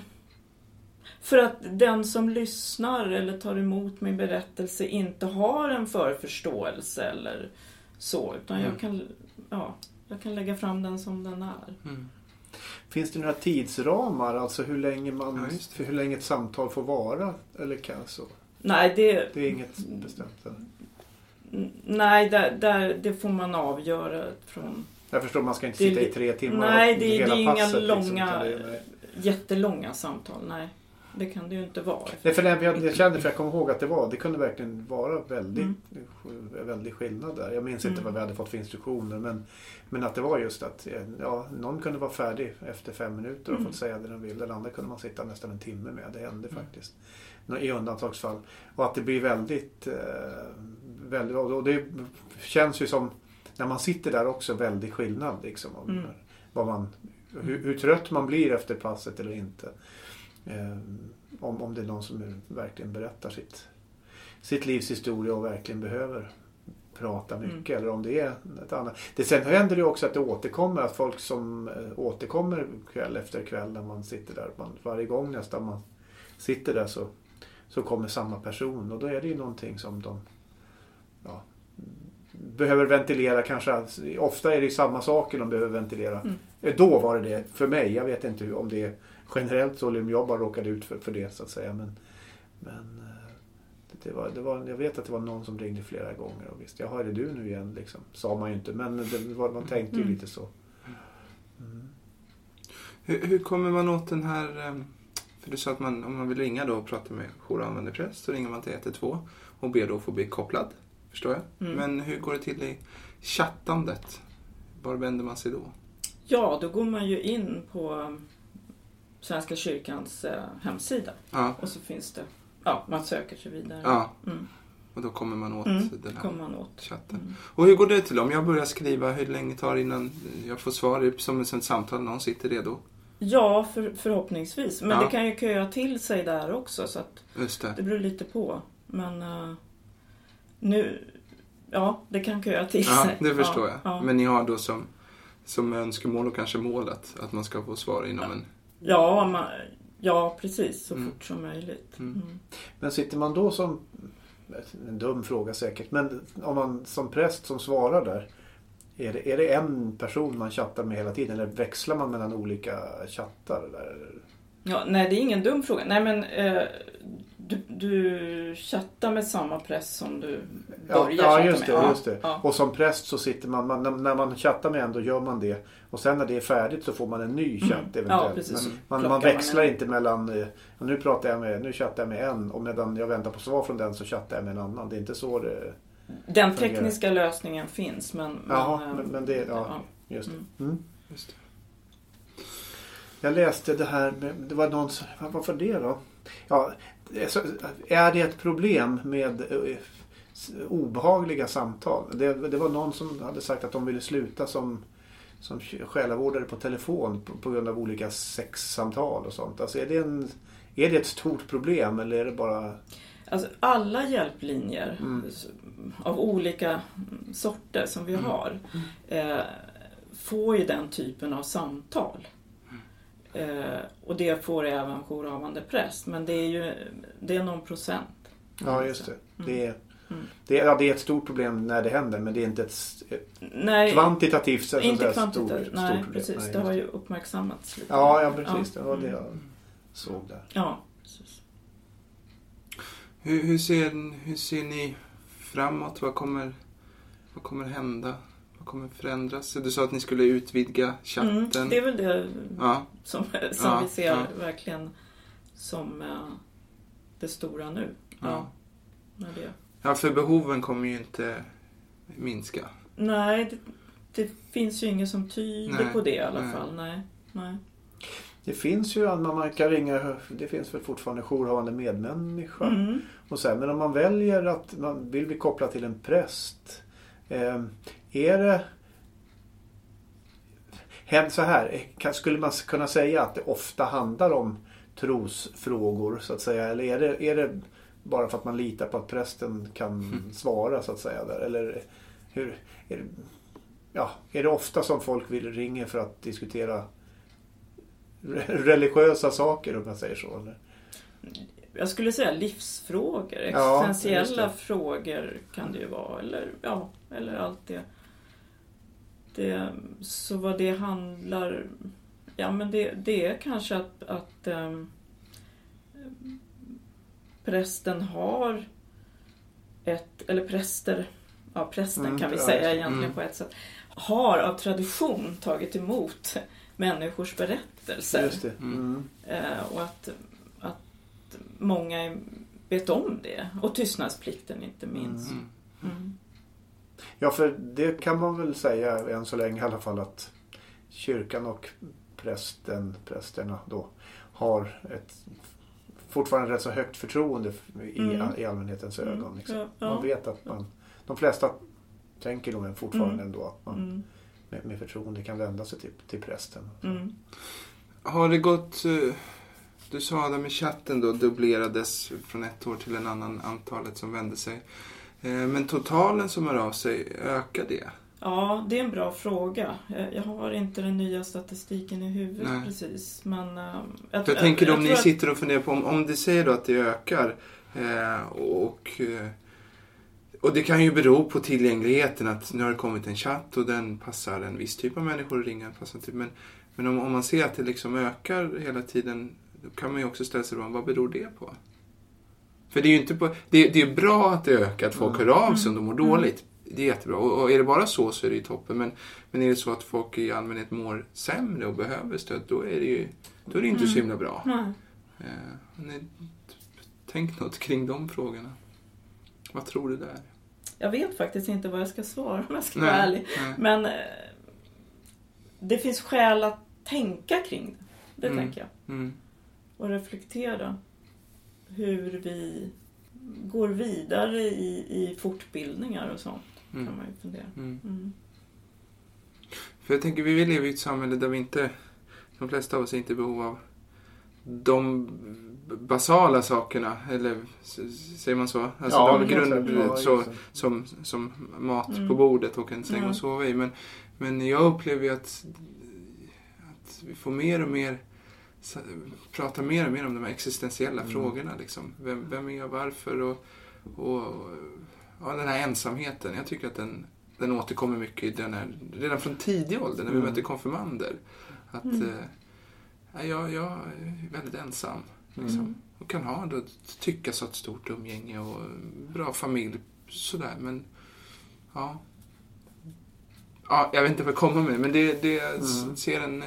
för att den som lyssnar eller tar emot min berättelse inte har en förförståelse eller så. Utan mm. jag kan ja, jag kan lägga fram den som den är. Mm. Finns det några tidsramar? Alltså hur länge, man, ja, för hur länge ett samtal får vara? Eller kan så? Nej, det... Det är inget bestämt? Eller? Nej, där, där, det får man avgöra från... Jag förstår, man ska inte sitta det, i tre timmar. Nej, det, hela det är passet, inga långa, liksom, det är, jättelånga samtal. Nej, det kan det ju inte vara. Nej, för jag, jag kände, för jag kommer ihåg att det var, det kunde verkligen vara väldigt, mm. väldigt skillnad där. Jag minns inte mm. vad vi hade fått för instruktioner, men, men att det var just att ja, någon kunde vara färdig efter fem minuter och mm. fått säga det de ville. Den andra kunde man sitta nästan en timme med. Det hände mm. faktiskt. I undantagsfall. Och att det blir väldigt, eh, väldigt och det känns ju som när man sitter där också väldigt skillnad liksom, om mm. vad man, hur, hur trött man blir efter passet eller inte. Eh, om, om det är någon som verkligen berättar sitt, sitt livs historia och verkligen behöver prata mycket mm. eller om det är ett annat. Det, sen händer det också att det återkommer, att folk som eh, återkommer kväll efter kväll när man sitter där, man, varje gång nästan man sitter där så, så kommer samma person och då är det ju någonting som de ja, behöver ventilera kanske. Ofta är det samma saker de behöver ventilera. Mm. Då var det det för mig. Jag vet inte om det är generellt så eller om jag bara råkade ut för, för det så att säga. Men, men det var, det var, jag vet att det var någon som ringde flera gånger och visst, jag är det du nu igen liksom. Sa man ju inte, men det var, man tänkte ju mm. lite så. Mm. Hur, hur kommer man åt den här... För du sa att man, om man vill ringa då och prata med jour- och användarpräst så ringer man till ett ett två och ber då få bli kopplad. Förstår jag? Mm. Men hur går det till i chattandet? Var vänder man sig då? Ja, då går man ju in på Svenska kyrkans eh, hemsida. Ja. Och så finns det, ja, man söker sig vidare. Ja. Mm. Och då kommer man åt mm. den här kommer man åt. chatten. Mm. Och hur går det till? Om jag börjar skriva, hur länge tar det innan jag får svar som ett samtal, någon sitter redo? Ja, för, förhoppningsvis. Men ja. det kan ju köa till sig där också. Så att Just det. det beror lite på. Men uh, nu... Ja, det kan köa till ja, sig. Det förstår ja, jag. Ja. Men ni har då som, som önskemål och kanske målet att man ska få svar inom ja. en... Ja, man, ja, precis. Så mm. fort som möjligt. Mm. Mm. Men sitter man då som... En dum fråga säkert. Men om man som präst som svarar där... Är det, är det en person man chattar med hela tiden eller växlar man mellan olika chattar? Eller? Ja, nej, det är ingen dum fråga. Nej, men eh, du, du chattar med samma präst som du börjar ja, ja, chatta just det, med. just det. Ja. Och som präst så sitter man, man, när man chattar med en då gör man det. Och sen när det är färdigt så får man en ny chatt mm. eventuellt. Ja, precis. Men man, man växlar man inte mellan, och nu pratar jag med, nu chattar jag med en och medan jag väntar på svar från den så chattar jag med en annan. Det är inte så det... Den tekniska fungerar. Lösningen finns, men... Jaha, men, men, men det... Ja, ja. Just det. Mm. Mm. Just det. Jag läste det här, det var någon, varför det då? Ja, är det ett problem med obehagliga samtal? Det, det var någon som hade sagt att de ville sluta som, som själavårdare på telefon på, på grund av olika sexsamtal och sånt. Alltså är det, en, är det ett stort problem eller är det bara... Alltså alla hjälplinjer mm. av olika sorter som vi mm. har eh, får ju den typen av samtal. Eh, och det får även jourhavande präst. Men det är ju det är någon procent. Ja, just det. Mm. Det, är, mm. det, är, ja, det är ett stort problem när det händer. Men det är inte ett, ett nej, kvantitativt så inte stort, kvantitativt. stort nej, problem. precis. Nej, det har ju uppmärksammats lite. Ja, ja precis. Ja. Det var det jag såg där. Ja, precis. Hur, hur, ser, hur ser ni framåt? Vad kommer, vad kommer hända? Vad kommer förändras? Du sa att ni skulle utvidga chatten. Mm, det är väl det ja. som, som ja, vi ser ja. verkligen som, det stora nu. Ja. Ja, det. Ja, för behoven kommer ju inte minska. Nej, det, det finns ju inget som tyder nej, på det i alla nej. fall. Nej, nej. Det finns ju, man kan ringa, det finns väl fortfarande jourhavande medmänniska. Mm. Och så här, men om man väljer att man vill bli kopplad till en präst. Eh, är det så här, skulle man kunna säga att det ofta handlar om trosfrågor så att säga? Eller är det, är det bara för att man litar på att prästen kan mm. svara så att säga där? Eller hur, är det, ja, är det ofta som folk vill ringa för att diskutera religiösa saker om man säger så? Eller? Jag skulle säga livsfrågor, ja, existentiella frågor kan det ju vara. Eller, ja, eller allt det. det. Så vad det handlar... Ja, men det, det är kanske att, att ähm, prästen har ett... Eller präster... Ja, prästen mm, kan vi ja, säga egentligen mm. på ett sätt. Har av tradition tagit emot människors berättelser. Just det. Mm. Eh, och att, att många vet om det. Och tystnadsplikten inte minst. Mm. Mm. Ja, för det kan man väl säga än så länge i alla fall att kyrkan och prästen, prästerna då har ett fortfarande rätt så högt förtroende i, mm. i allmänhetens ögon. Liksom. Ja, ja. Man vet att man, de flesta tänker nog fortfarande mm. ändå att man mm. med, med förtroende kan vända sig till, till prästen. Mm. Har det gått, du sa det med chatten då, dubblerades från ett år till en annan antalet som vände sig. Men totalen som hör av sig, ökar det? Ja, det är en bra fråga. Jag har inte den nya statistiken i huvudet. Nej. Precis. Men, äh, jag, jag tänker då jag, om jag ni att... sitter och funderar på om, om det säger då att det ökar eh, och, och det kan ju bero på tillgängligheten att nu har det kommit en chatt och den passar en viss typ av människor att ringa. Passar typ, men men om, om man ser att det liksom ökar hela tiden, då kan man ju också ställa sig frågan, vad beror det på? För det är ju inte på, det, det är bra att det ökar, att folk mm. hör av sig om de mår dåligt. Det är jättebra. Och, och är det bara så så är det ju toppen. Men, men är det så att folk i allmänhet mår sämre och behöver stöd, då är det ju då är det inte mm. så himla bra. Mm. Eh, ni, tänk något kring de frågorna. Vad tror du där? Jag vet faktiskt inte vad jag ska svara om jag ska vara ärlig. Nej. Men eh, det finns skäl att tänka kring det. Det mm. tänker jag. Mm. Och reflektera hur vi går vidare i, i fortbildningar och sånt. Mm. Kan man ju fundera. Mm. Mm. För jag tänker, vi lever i ett samhälle där vi inte, de flesta av oss är inte i behov av de basala sakerna, eller säger man så? Alltså ja, de grund, ja, så, som, som mat mm. på bordet och en säng mm. och sova i. Men, men jag upplever ju att, att vi får mer och mer prata mer och mer om de här existentiella mm. frågorna. Liksom. Vem, vem är jag, varför och, och ja, den här ensamheten. Jag tycker att den, den återkommer mycket i den här, redan från tidig ålder när vi mm. möter konfirmander. Att mm. eh, jag, jag är väldigt ensam. Liksom. Mm. Och kan ha då, tycka så ett stort umgänge och bra familj. Sådär, men ja. Ja, jag vet inte vad jag kommer med, men det, det mm. ser en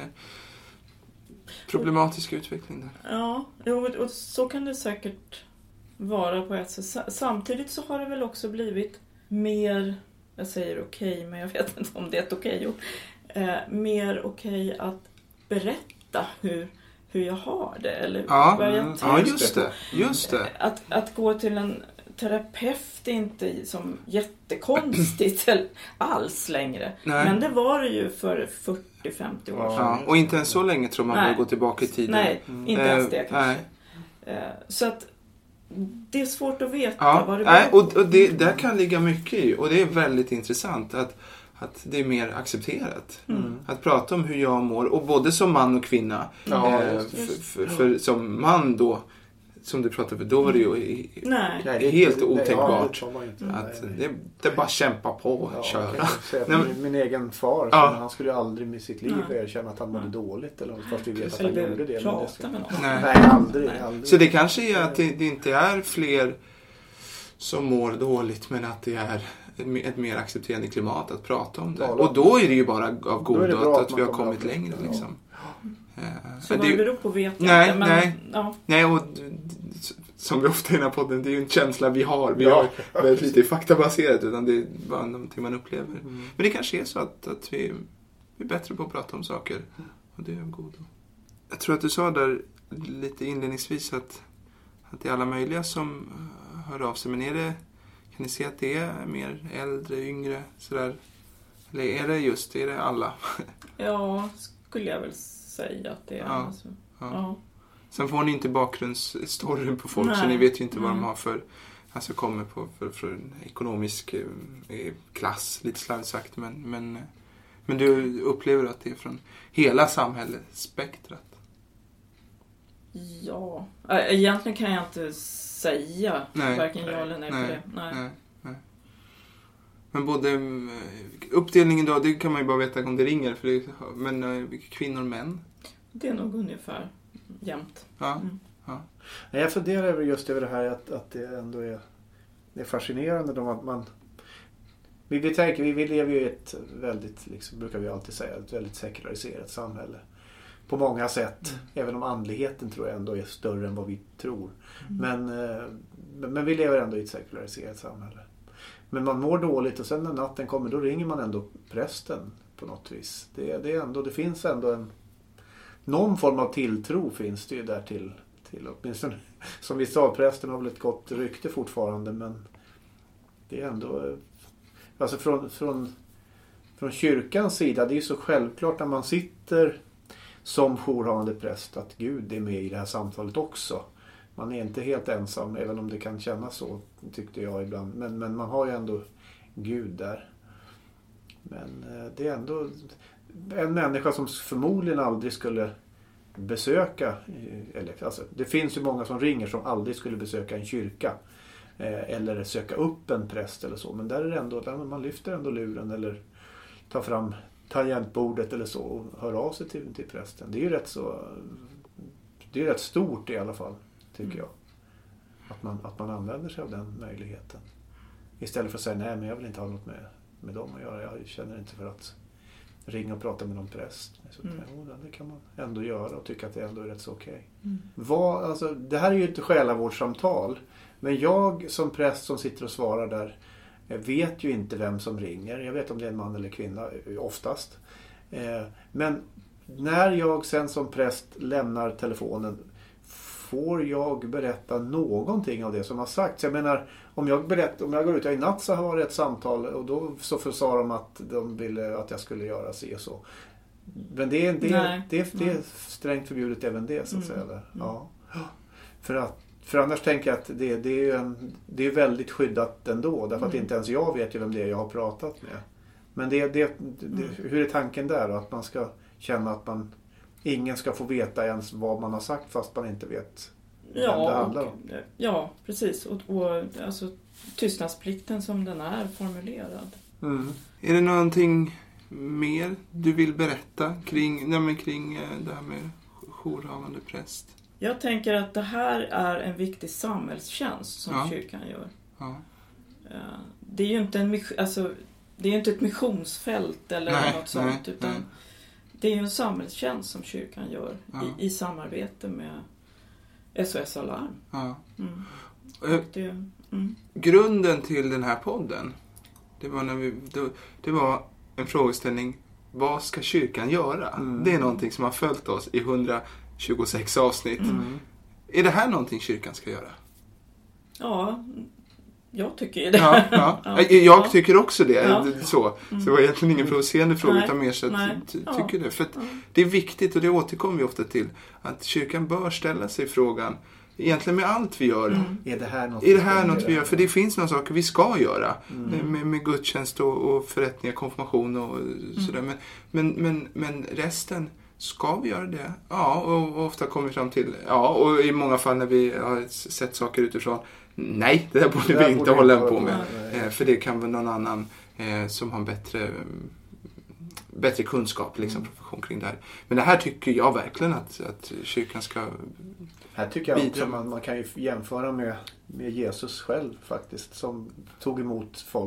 problematisk utveckling där. Ja, och så kan det säkert vara på ett sätt. Samtidigt så har det väl också blivit mer, jag säger okej, okay, men jag vet inte om det är ett okej ord, eh, mer okej okay att berätta hur, hur jag har det. Eller ja, vad jag ja, just det. Just det. Att, att gå till en terapeut är inte som jättekonstigt alls längre. Nej. Men det var det ju för fyrtio femtio år sedan. Ja, och inte ens så länge tror man bör gå tillbaka i tiden. Nej, mm. inte ens det kanske. Nej. Så att det är svårt att veta ja, vad det nej, och, och det där kan ligga mycket i. Och det är väldigt intressant att, att det är mer accepterat. Mm. Att prata om hur jag mår. Och både som man och kvinna. Ja, eh, just, just. För, för, för som man då, som du pratade för, då var det ju nej. Det är helt otänkbart. Nej, ja, det att det, det är bara kämpa på och ja, köra. Nej, min, min egen far, ja. Han skulle ju aldrig med sitt liv nej. erkänna att han mådde dåligt. Eller först vi vet att han eller gjorde det. Men det ska... nej. nej, aldrig, nej. aldrig. Så det kanske är att det, det inte är fler som mår dåligt, men att det är ett mer accepterande klimat att prata om det. Ja, och då är det ju bara av godo att, att vi har kommit längre. Ja. Liksom. Så vad det beror på vet jag nej, inte. Men, nej, ja. nej, och som vi ofta i den här podden, det är ju en känsla vi har. Vi Ja. har väldigt lite faktabaserat, utan det är bara någonting man upplever. Mm. Men det kanske är så att, att vi, vi är bättre på att prata om saker. Och det är en god. Jag tror att du sa där lite inledningsvis att, att det är alla möjliga som hör av sig. Men är det, kan ni se att det är mer äldre, yngre, sådär? Eller är det just, är det alla? Ja, skulle jag väl säga att det är. Ja. Alltså. Ja. Ja. Sen får ni inte bakgrundsstoryn på folk, Nej. så ni vet ju inte vad Nej. de har för, alltså kommer på för, för ekonomisk eh, klass, lite slarvigt sagt. Men, men, men du upplever att det är från hela samhällsspektrat? Ja, Ä- egentligen kan jag inte säga Nej. varken ja eller nej, Nej. på det. Nej. Nej, nej. Men både eh, uppdelningen då, det kan man ju bara veta om det ringer. För det, men eh, kvinnor och män? Det är nog ungefär jämnt. Ja. Mm. Ja. Nej, jag funderar över just över det här att, att det ändå är, det är fascinerande då att man vi, vi, tänker, vi, vi lever ju i ett väldigt, liksom, brukar vi alltid säga, ett väldigt sekulariserat samhälle. På många sätt. Mm. Även om andligheten tror jag ändå är större än vad vi tror. Mm. Men, eh, men vi lever ändå i ett sekulariserat samhälle. Men man mår dåligt och sen när natten kommer då ringer man ändå prästen på något vis. Det, det, är ändå, det finns ändå en någon form av tilltro finns det ju där till, till åtminstone. Som vi sa, prästen har väl ett gott rykte fortfarande, men det är ändå alltså från, från, från kyrkans sida, det är ju så självklart när man sitter som jourhavande präst att Gud är med i det här samtalet också. Man är inte helt ensam, även om det kan kännas så, tyckte jag ibland. Men, men man har ju ändå Gud där. Men det är ändå en människa som förmodligen aldrig skulle besöka, eller alltså, det finns ju många som ringer som aldrig skulle besöka en kyrka eh, eller söka upp en präst eller så, men där är det ändå, där man lyfter ändå luren eller tar fram tangentbordet eller så och hör av sig till, till prästen. Det är ju rätt så, det är rätt stort i alla fall, tycker jag, att man, att man använder sig av den möjligheten istället för att säga nej, men jag vill inte ha något med, med dem att göra, jag känner inte för att ringa och prata med någon präst. Så mm. oh, det kan man ändå göra och tycka att det ändå är rätt så okej. Mm. Vad, alltså, det här är ju inte själavårdssamtal, men jag som präst som sitter och svarar där vet ju inte vem som ringer. Jag vet om det är en man eller kvinna oftast. Eh, men när jag sen som präst lämnar telefonen, får jag berätta någonting av det som har sagts? Jag menar, om jag, berätt, om jag går ut, i natt så har jag ett samtal och då så sa de att de ville att jag skulle göra se och så. Men det är, det, det, det, det är strängt förbjudet även det, så att säga. Mm. Ja. För, att, för annars tänker jag att det, det, är, en, det är väldigt skyddat ändå. Därför att mm. inte ens jag vet ju vem det är jag har pratat med. Men det, det, det, mm. hur är tanken där då? Att man ska känna att man ingen ska få veta ens vad man har sagt fast man inte vet ja, vem det handlar om. Och, ja, precis. Och, och alltså, tystnadsplikten som den är formulerad. Mm. Är det någonting mer du vill berätta kring, nej, men kring det här med jourhavande präst? Jag tänker att det här är en viktig samhällstjänst som ja. kyrkan gör. Ja. Det är ju inte, en, alltså, det är inte ett missionsfält eller nej, något sånt, nej, utan nej. Det är ju en samhällstjänst som kyrkan gör ja. i, i samarbete med S O S Alarm. Ja. Mm. Det, mm. Grunden till den här podden, det var, när vi, det, det var en frågeställning, vad ska kyrkan göra? Mm. Det är någonting som har följt oss i hundratjugosex avsnitt. Mm. Är det här någonting kyrkan ska göra? Ja, jag tycker det. Ja, ja. ja. Jag tycker också det. Ja. Så. så det var egentligen ingen provocerande fråga, utan mer så att jag tycker det. För att ja. det är viktigt, och det återkommer vi ofta till, att kyrkan bör ställa sig frågan, egentligen med allt vi gör. Mm. Är det här något, är det här något vi gör? För det finns några saker vi ska göra. Mm. Med, med gudstjänst och, och förrättningar, konfirmation och mm. sådär. Men, men, men, men resten, ska vi göra det? Ja, och, och ofta kommer vi fram till, ja, och i många fall när vi har sett saker utifrån, nej, det där borde det vi inte borde hålla på med. med. För det kan vara någon annan eh, som har en bättre, bättre kunskap, liksom, mm. profession kring det här. Men det här tycker jag verkligen att, att kyrkan ska här tycker jag också man, man kan ju jämföra med, med Jesus själv faktiskt, som tog emot folk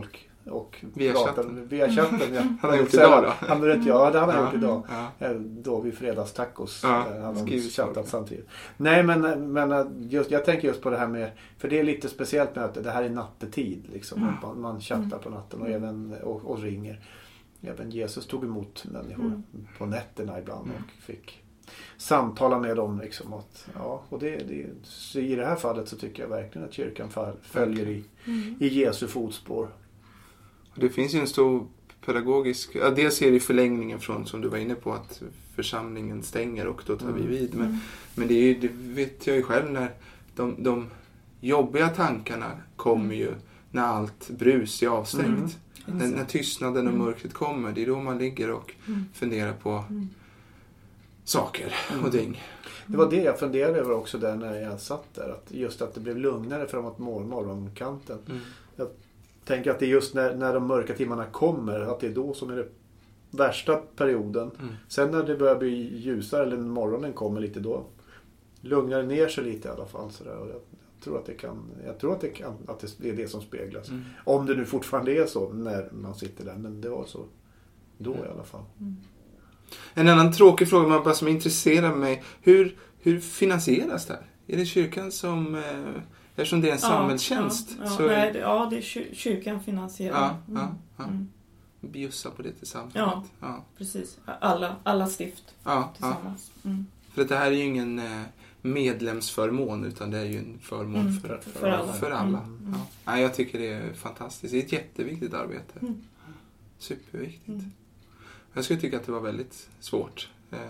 och via pratade chatten. via chatten. Ja. Han har gjort idag då? Han berättade, ja, det hade han ja, gjort idag. Ja. Då vid fredagstacos. Ja, hade han skrivit chattat samtidigt. Nej, men, men just, jag tänker just på det här med, för det är lite speciellt med att det här är nattetid. Liksom, Mm. man, man chattar på natten och, även, och, och ringer. Även Jesus tog emot människor mm. på nätterna ibland Mm. och fick samtala med dem. Liksom, att, ja, och det, det, så i det här fallet så tycker jag verkligen att kyrkan följer i, mm. i Jesu fotspår. Det finns ju en stor pedagogisk... Ja, dels är det förlängningen från, som du var inne på, att församlingen stänger och då tar vi vid. Men, mm. men det, är ju, det vet jag ju själv när de, de jobbiga tankarna kommer ju när allt brus är avstängt. Mm. När, när tystnaden och mörkret kommer, det är då man ligger och mm. funderar på mm. saker och ting. Det var det jag funderade över också där när jag satt där. Att just att det blev lugnare framåt morgonkanten. Mm. Jag tänker att det är just när, när de mörka timmarna kommer, att det är då som är det värsta perioden. Mm. Sen när det börjar bli ljusare eller morgonen kommer lite då lugnar det ner sig lite i alla fall. Så där. Och jag, jag tror att det kan, jag tror att det, kan, att det är det som speglas. Mm. Om det nu fortfarande är så när man sitter där. Men det var så då mm. i alla fall. Mm. En annan tråkig fråga man bara som intresserar mig. Hur, hur finansieras det här? Är det kyrkan som... Eh, eftersom det är en ja, samhällstjänst. Ja, ja, så nej, är... det, ja, det är kyr- kyrkan finansierar. Ja, mm. ja, ja. Mm. Bjussa på det tillsammans. Ja, ja. precis. Alla, alla stift ja, tillsammans. Ja. Mm. För att det här är ju ingen eh, medlemsförmån utan det är ju en förmån mm. för, för, för alla. För alla. Mm. Ja. Ja, jag tycker det är fantastiskt. Det är ett jätteviktigt arbete. Mm. Superviktigt. Mm. Jag skulle tycka att det var väldigt svårt. Eh,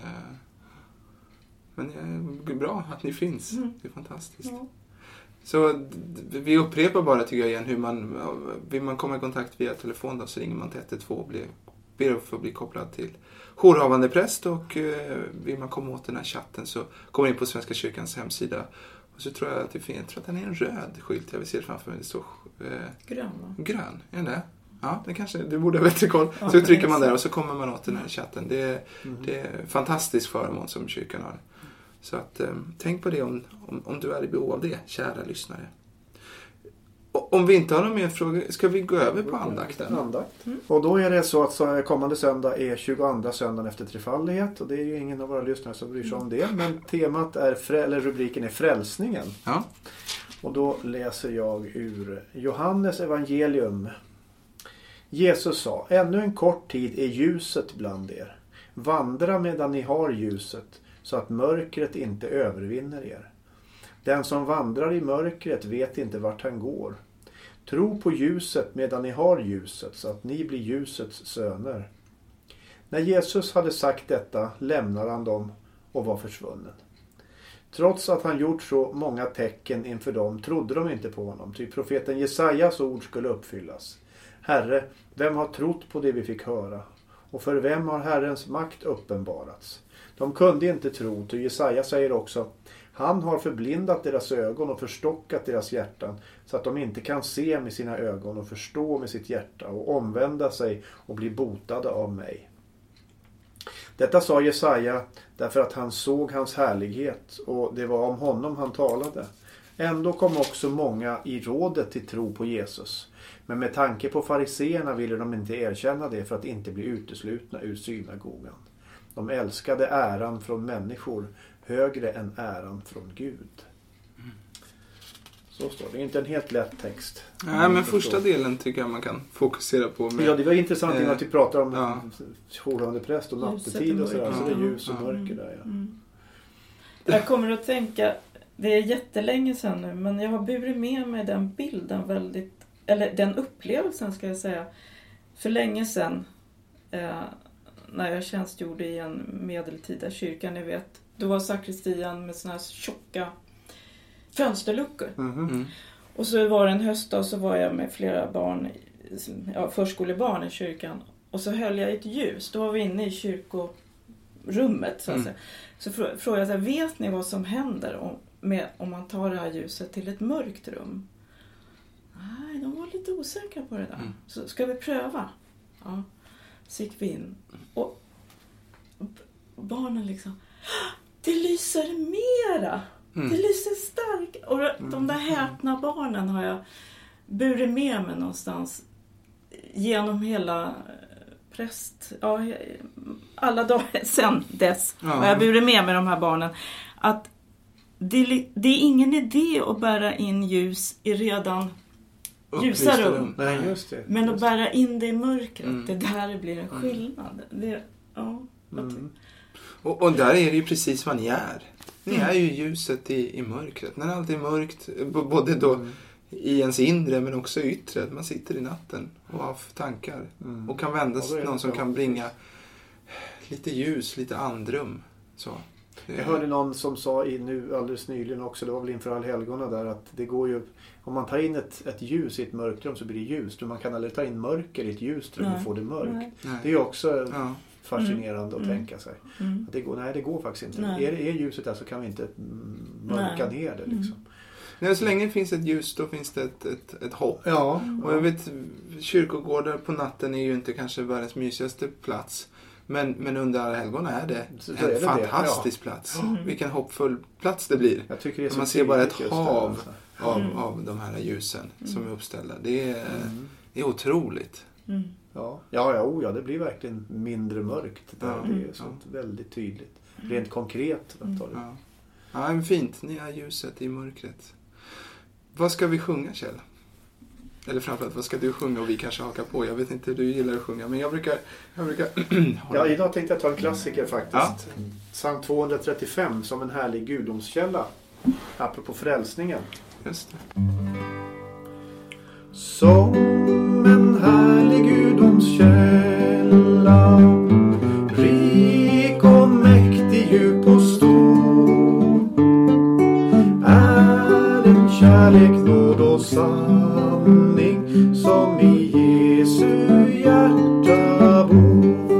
men det är bra att ni finns. Mm. Det är fantastiskt. Ja. Så vi upprepar bara tycker jag igen hur man vill man komma i kontakt via telefon då, så ringer man till ett ett två och blir, ber att få bli kopplad till jourhavande präst och eh, vill man komma åt den här chatten så kommer in på Svenska kyrkans hemsida och så tror jag att det finns, jag tror att den är en röd skylt, jag vill se det framför mig, det står eh, grön va? Grön, är det? Ja, den kanske, du borde ha bättre koll. Ja, så trycker man där och så kommer man åt den här chatten. Det är, mm. det är en fantastisk förmån som kyrkan har. Så att, eh, tänk på det om, om, om du är i behov av det, kära lyssnare. Och, om vi inte har någon mer frågor, ska vi gå över på andakten? Andakt. Mm. Och då är det så att kommande söndag är tjugoandra söndagen efter trefaldighet. Och det är ju ingen av våra lyssnare som bryr sig om det. Men temat är, eller rubriken är frälsningen. Ja. Och då läser jag ur Johannes evangelium. Jesus sa, ännu en kort tid är ljuset bland er. Vandra medan ni har ljuset, så att mörkret inte övervinner er. Den som vandrar i mörkret vet inte vart han går. Tro på ljuset medan ni har ljuset, så att ni blir ljusets söner. När Jesus hade sagt detta lämnade han dem och var försvunnen. Trots att han gjort så många tecken inför dem trodde de inte på honom, ty profeten Jesajas ord skulle uppfyllas. Herre, vem har trott på det vi fick höra? Och för vem har Herrens makt uppenbarats? De kunde inte tro, ty Jesaja säger också, han har förblindat deras ögon och förstockat deras hjärtan, så att de inte kan se med sina ögon och förstå med sitt hjärta och omvända sig och bli botade av mig. Detta sa Jesaja därför att han såg hans härlighet och det var om honom han talade. Ändå kom också många i rådet till tro på Jesus. Men med tanke på fariseerna ville de inte erkänna det för att inte bli uteslutna ur synagogan. De älskade äran från människor högre än äran från Gud. Mm. Så står det. Det är inte en helt lätt text. Nej, men första delen tycker jag man kan fokusera på. Med, ja, det var intressant eh, att vi pratar om ja. jourhavande präst och nattetid och sådär. Så det är ljus och mörker där. Ja. Mm. Jag kommer att tänka, det är jättelänge sedan nu, men jag har burit med mig den bilden väldigt, eller den upplevelsen ska jag säga, för länge sedan eh, när jag tjänstgjorde i en medeltida kyrka, ni vet. Då var sakristian med såna här tjocka fönsterluckor. Mm-hmm. Och så var det en höstdag, så var jag med flera barn, ja, förskolebarn i kyrkan. Och så höll jag ett ljus. Då var vi inne i kyrkorummet. Så, att säga. Så frågade jag så här, vet ni vad som händer om, med, om man tar det här ljuset till ett mörkt rum? Nej, de var lite osäkra på det där. Mm. Så ska vi pröva? Ja, så gick vi in. Och barnen liksom, det lyser mera. Mm. Det lyser starkt. Och de där häpna barnen har jag burit med mig någonstans genom hela präst, ja, alla dagar sen dess, ja. och jag burit med med de här barnen, att det, det är ingen idé att bära in ljus i redan ljusa rum. Nej, just det. Men just att bära in det i mörkret, mm. det där blir en skillnad. Det, ja, mm. och, och där är det ju precis vad ni är. Ni är ju ljuset i, i mörkret. När allt är mörkt, både då mm. i ens inre men också i yttre. Man sitter i natten och har tankar. Mm. Och kan vända sig till någon som kan bringa lite ljus, lite andrum. Så. Det... Jag hörde någon som sa i nu alldeles nyligen också, det var väl inför allhelgona där, att det går ju, om man tar in ett, ett ljus i ett mörkrum så blir det ljust. Men man kan aldrig ta in mörker i ett ljust rum och få det mörkt. Nej. Det är ju också ja. fascinerande mm. att tänka sig. Mm. Att det går, nej, det går faktiskt inte. Nej. Är, är ljuset där så kan vi inte mörka nej. ner det liksom. Mm. Nej, så länge det finns ett ljus då finns det ett, ett, ett hopp. Ja. Och jag vet, kyrkogårdar på natten är ju inte kanske världens mysigaste plats. Men, men under allhelgona är det så en är det fantastisk det. Ja. plats. Mm. Vilken hoppfull plats det blir. Jag tycker det är så man ser bara ett hav där, av, mm. av de här ljusen mm. som är uppställda. Det är, mm. det är otroligt. Mm. Ja, ja, ja, oh, ja, det blir verkligen mindre mörkt. Där. Ja. Det är sånt ja. väldigt tydligt. Rent konkret. Mm. Ja. Ja, men fint. Ni är ljuset i mörkret. Vad ska vi sjunga, Kjell? Eller framförallt, vad ska du sjunga och vi kanske hakar på? Jag vet inte hur du gillar att sjunga, men jag brukar... Jag brukar ja, idag tänkte jag ta en klassiker faktiskt. Ja. Psalm tvåhundratrettiofem, som en härlig gudomskälla. Apropå frälsningen. Just det. Som en härlig gudomskälla, rik och mäktig, djup och stor, är en kärlek, nåd och sanning som i Jesu hjärta bor.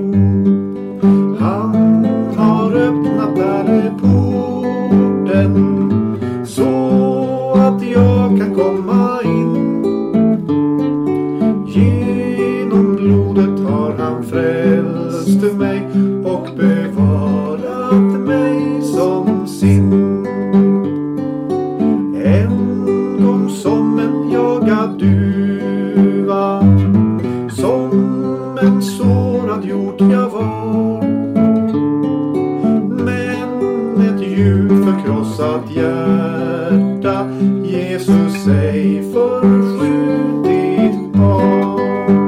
Han har öppnat pärleporten så att jag kan komma in. Genom blodet har han frälst mig och bevarat mig som sin. En gång som en jagad duva, som en sårad hjort jag var, men ett djupt förkrossat hjärta Jesus sig förskjutit har.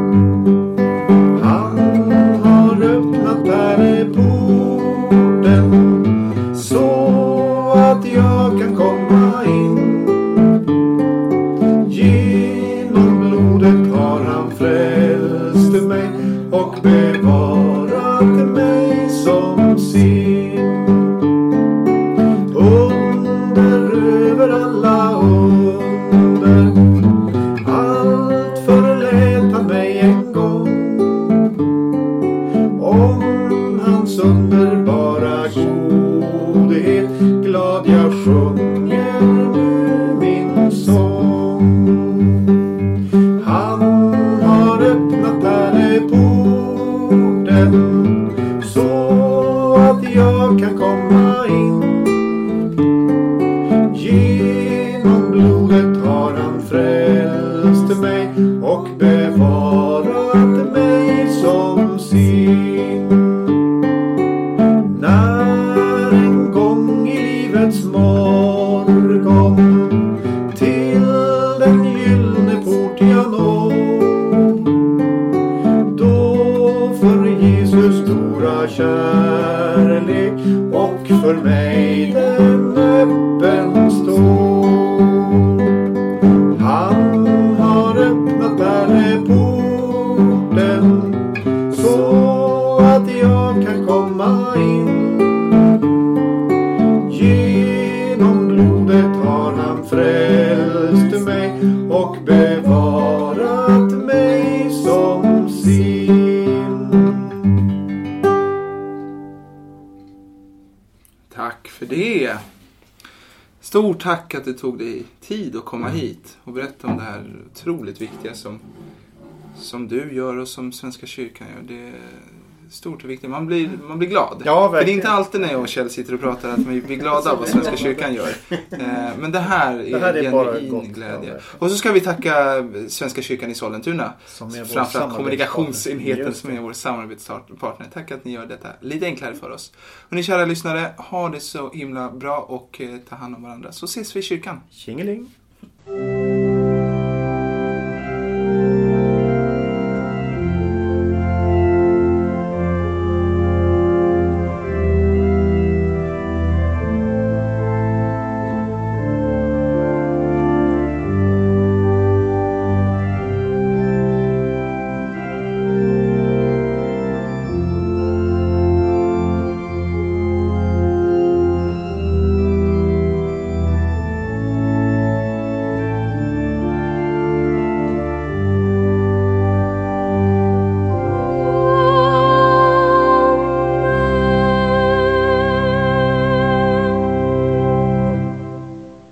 Han har öppnat pärleporten så att jag kan komma in. Genom blodet har han frälst mig och bevarat mig som sin. Under över alla under, allt förlät han mig en gång. Om hans underbara godhet glad jag sjunger nu min sång. Han har öppnat pärleporten så att jag kan komma in. Genom blodet har han frälst mig och bevarat mig som sin. När en gång i livets morgon till den gyllene port jag når, då för Jesus stora kärlek och för mig den öppen står. Han har öppnat pärleporten så att jag kan komma in. Genom blodet har han frälst mig och bevarat mig som sin. Tack för det. Stort tack att du tog dig tid att komma hit och berätta om det här otroligt viktiga som, som du gör och som Svenska kyrkan gör. Det är stort och viktigt. Man blir, man blir glad. Ja, för det är inte alltid när jag och Kjell sitter och pratar att vi blir glada av vad Svenska kyrkan gör. Men det här är, det här är genuin glädje. Och så ska vi tacka Svenska kyrkan i Sollentuna. Framförallt kommunikationsenheten som är vår samarbetspartner. Tack att ni gör detta lite enklare för oss. Och ni kära lyssnare, ha det så himla bra och ta hand om varandra. Så ses vi i kyrkan. Tjingeling!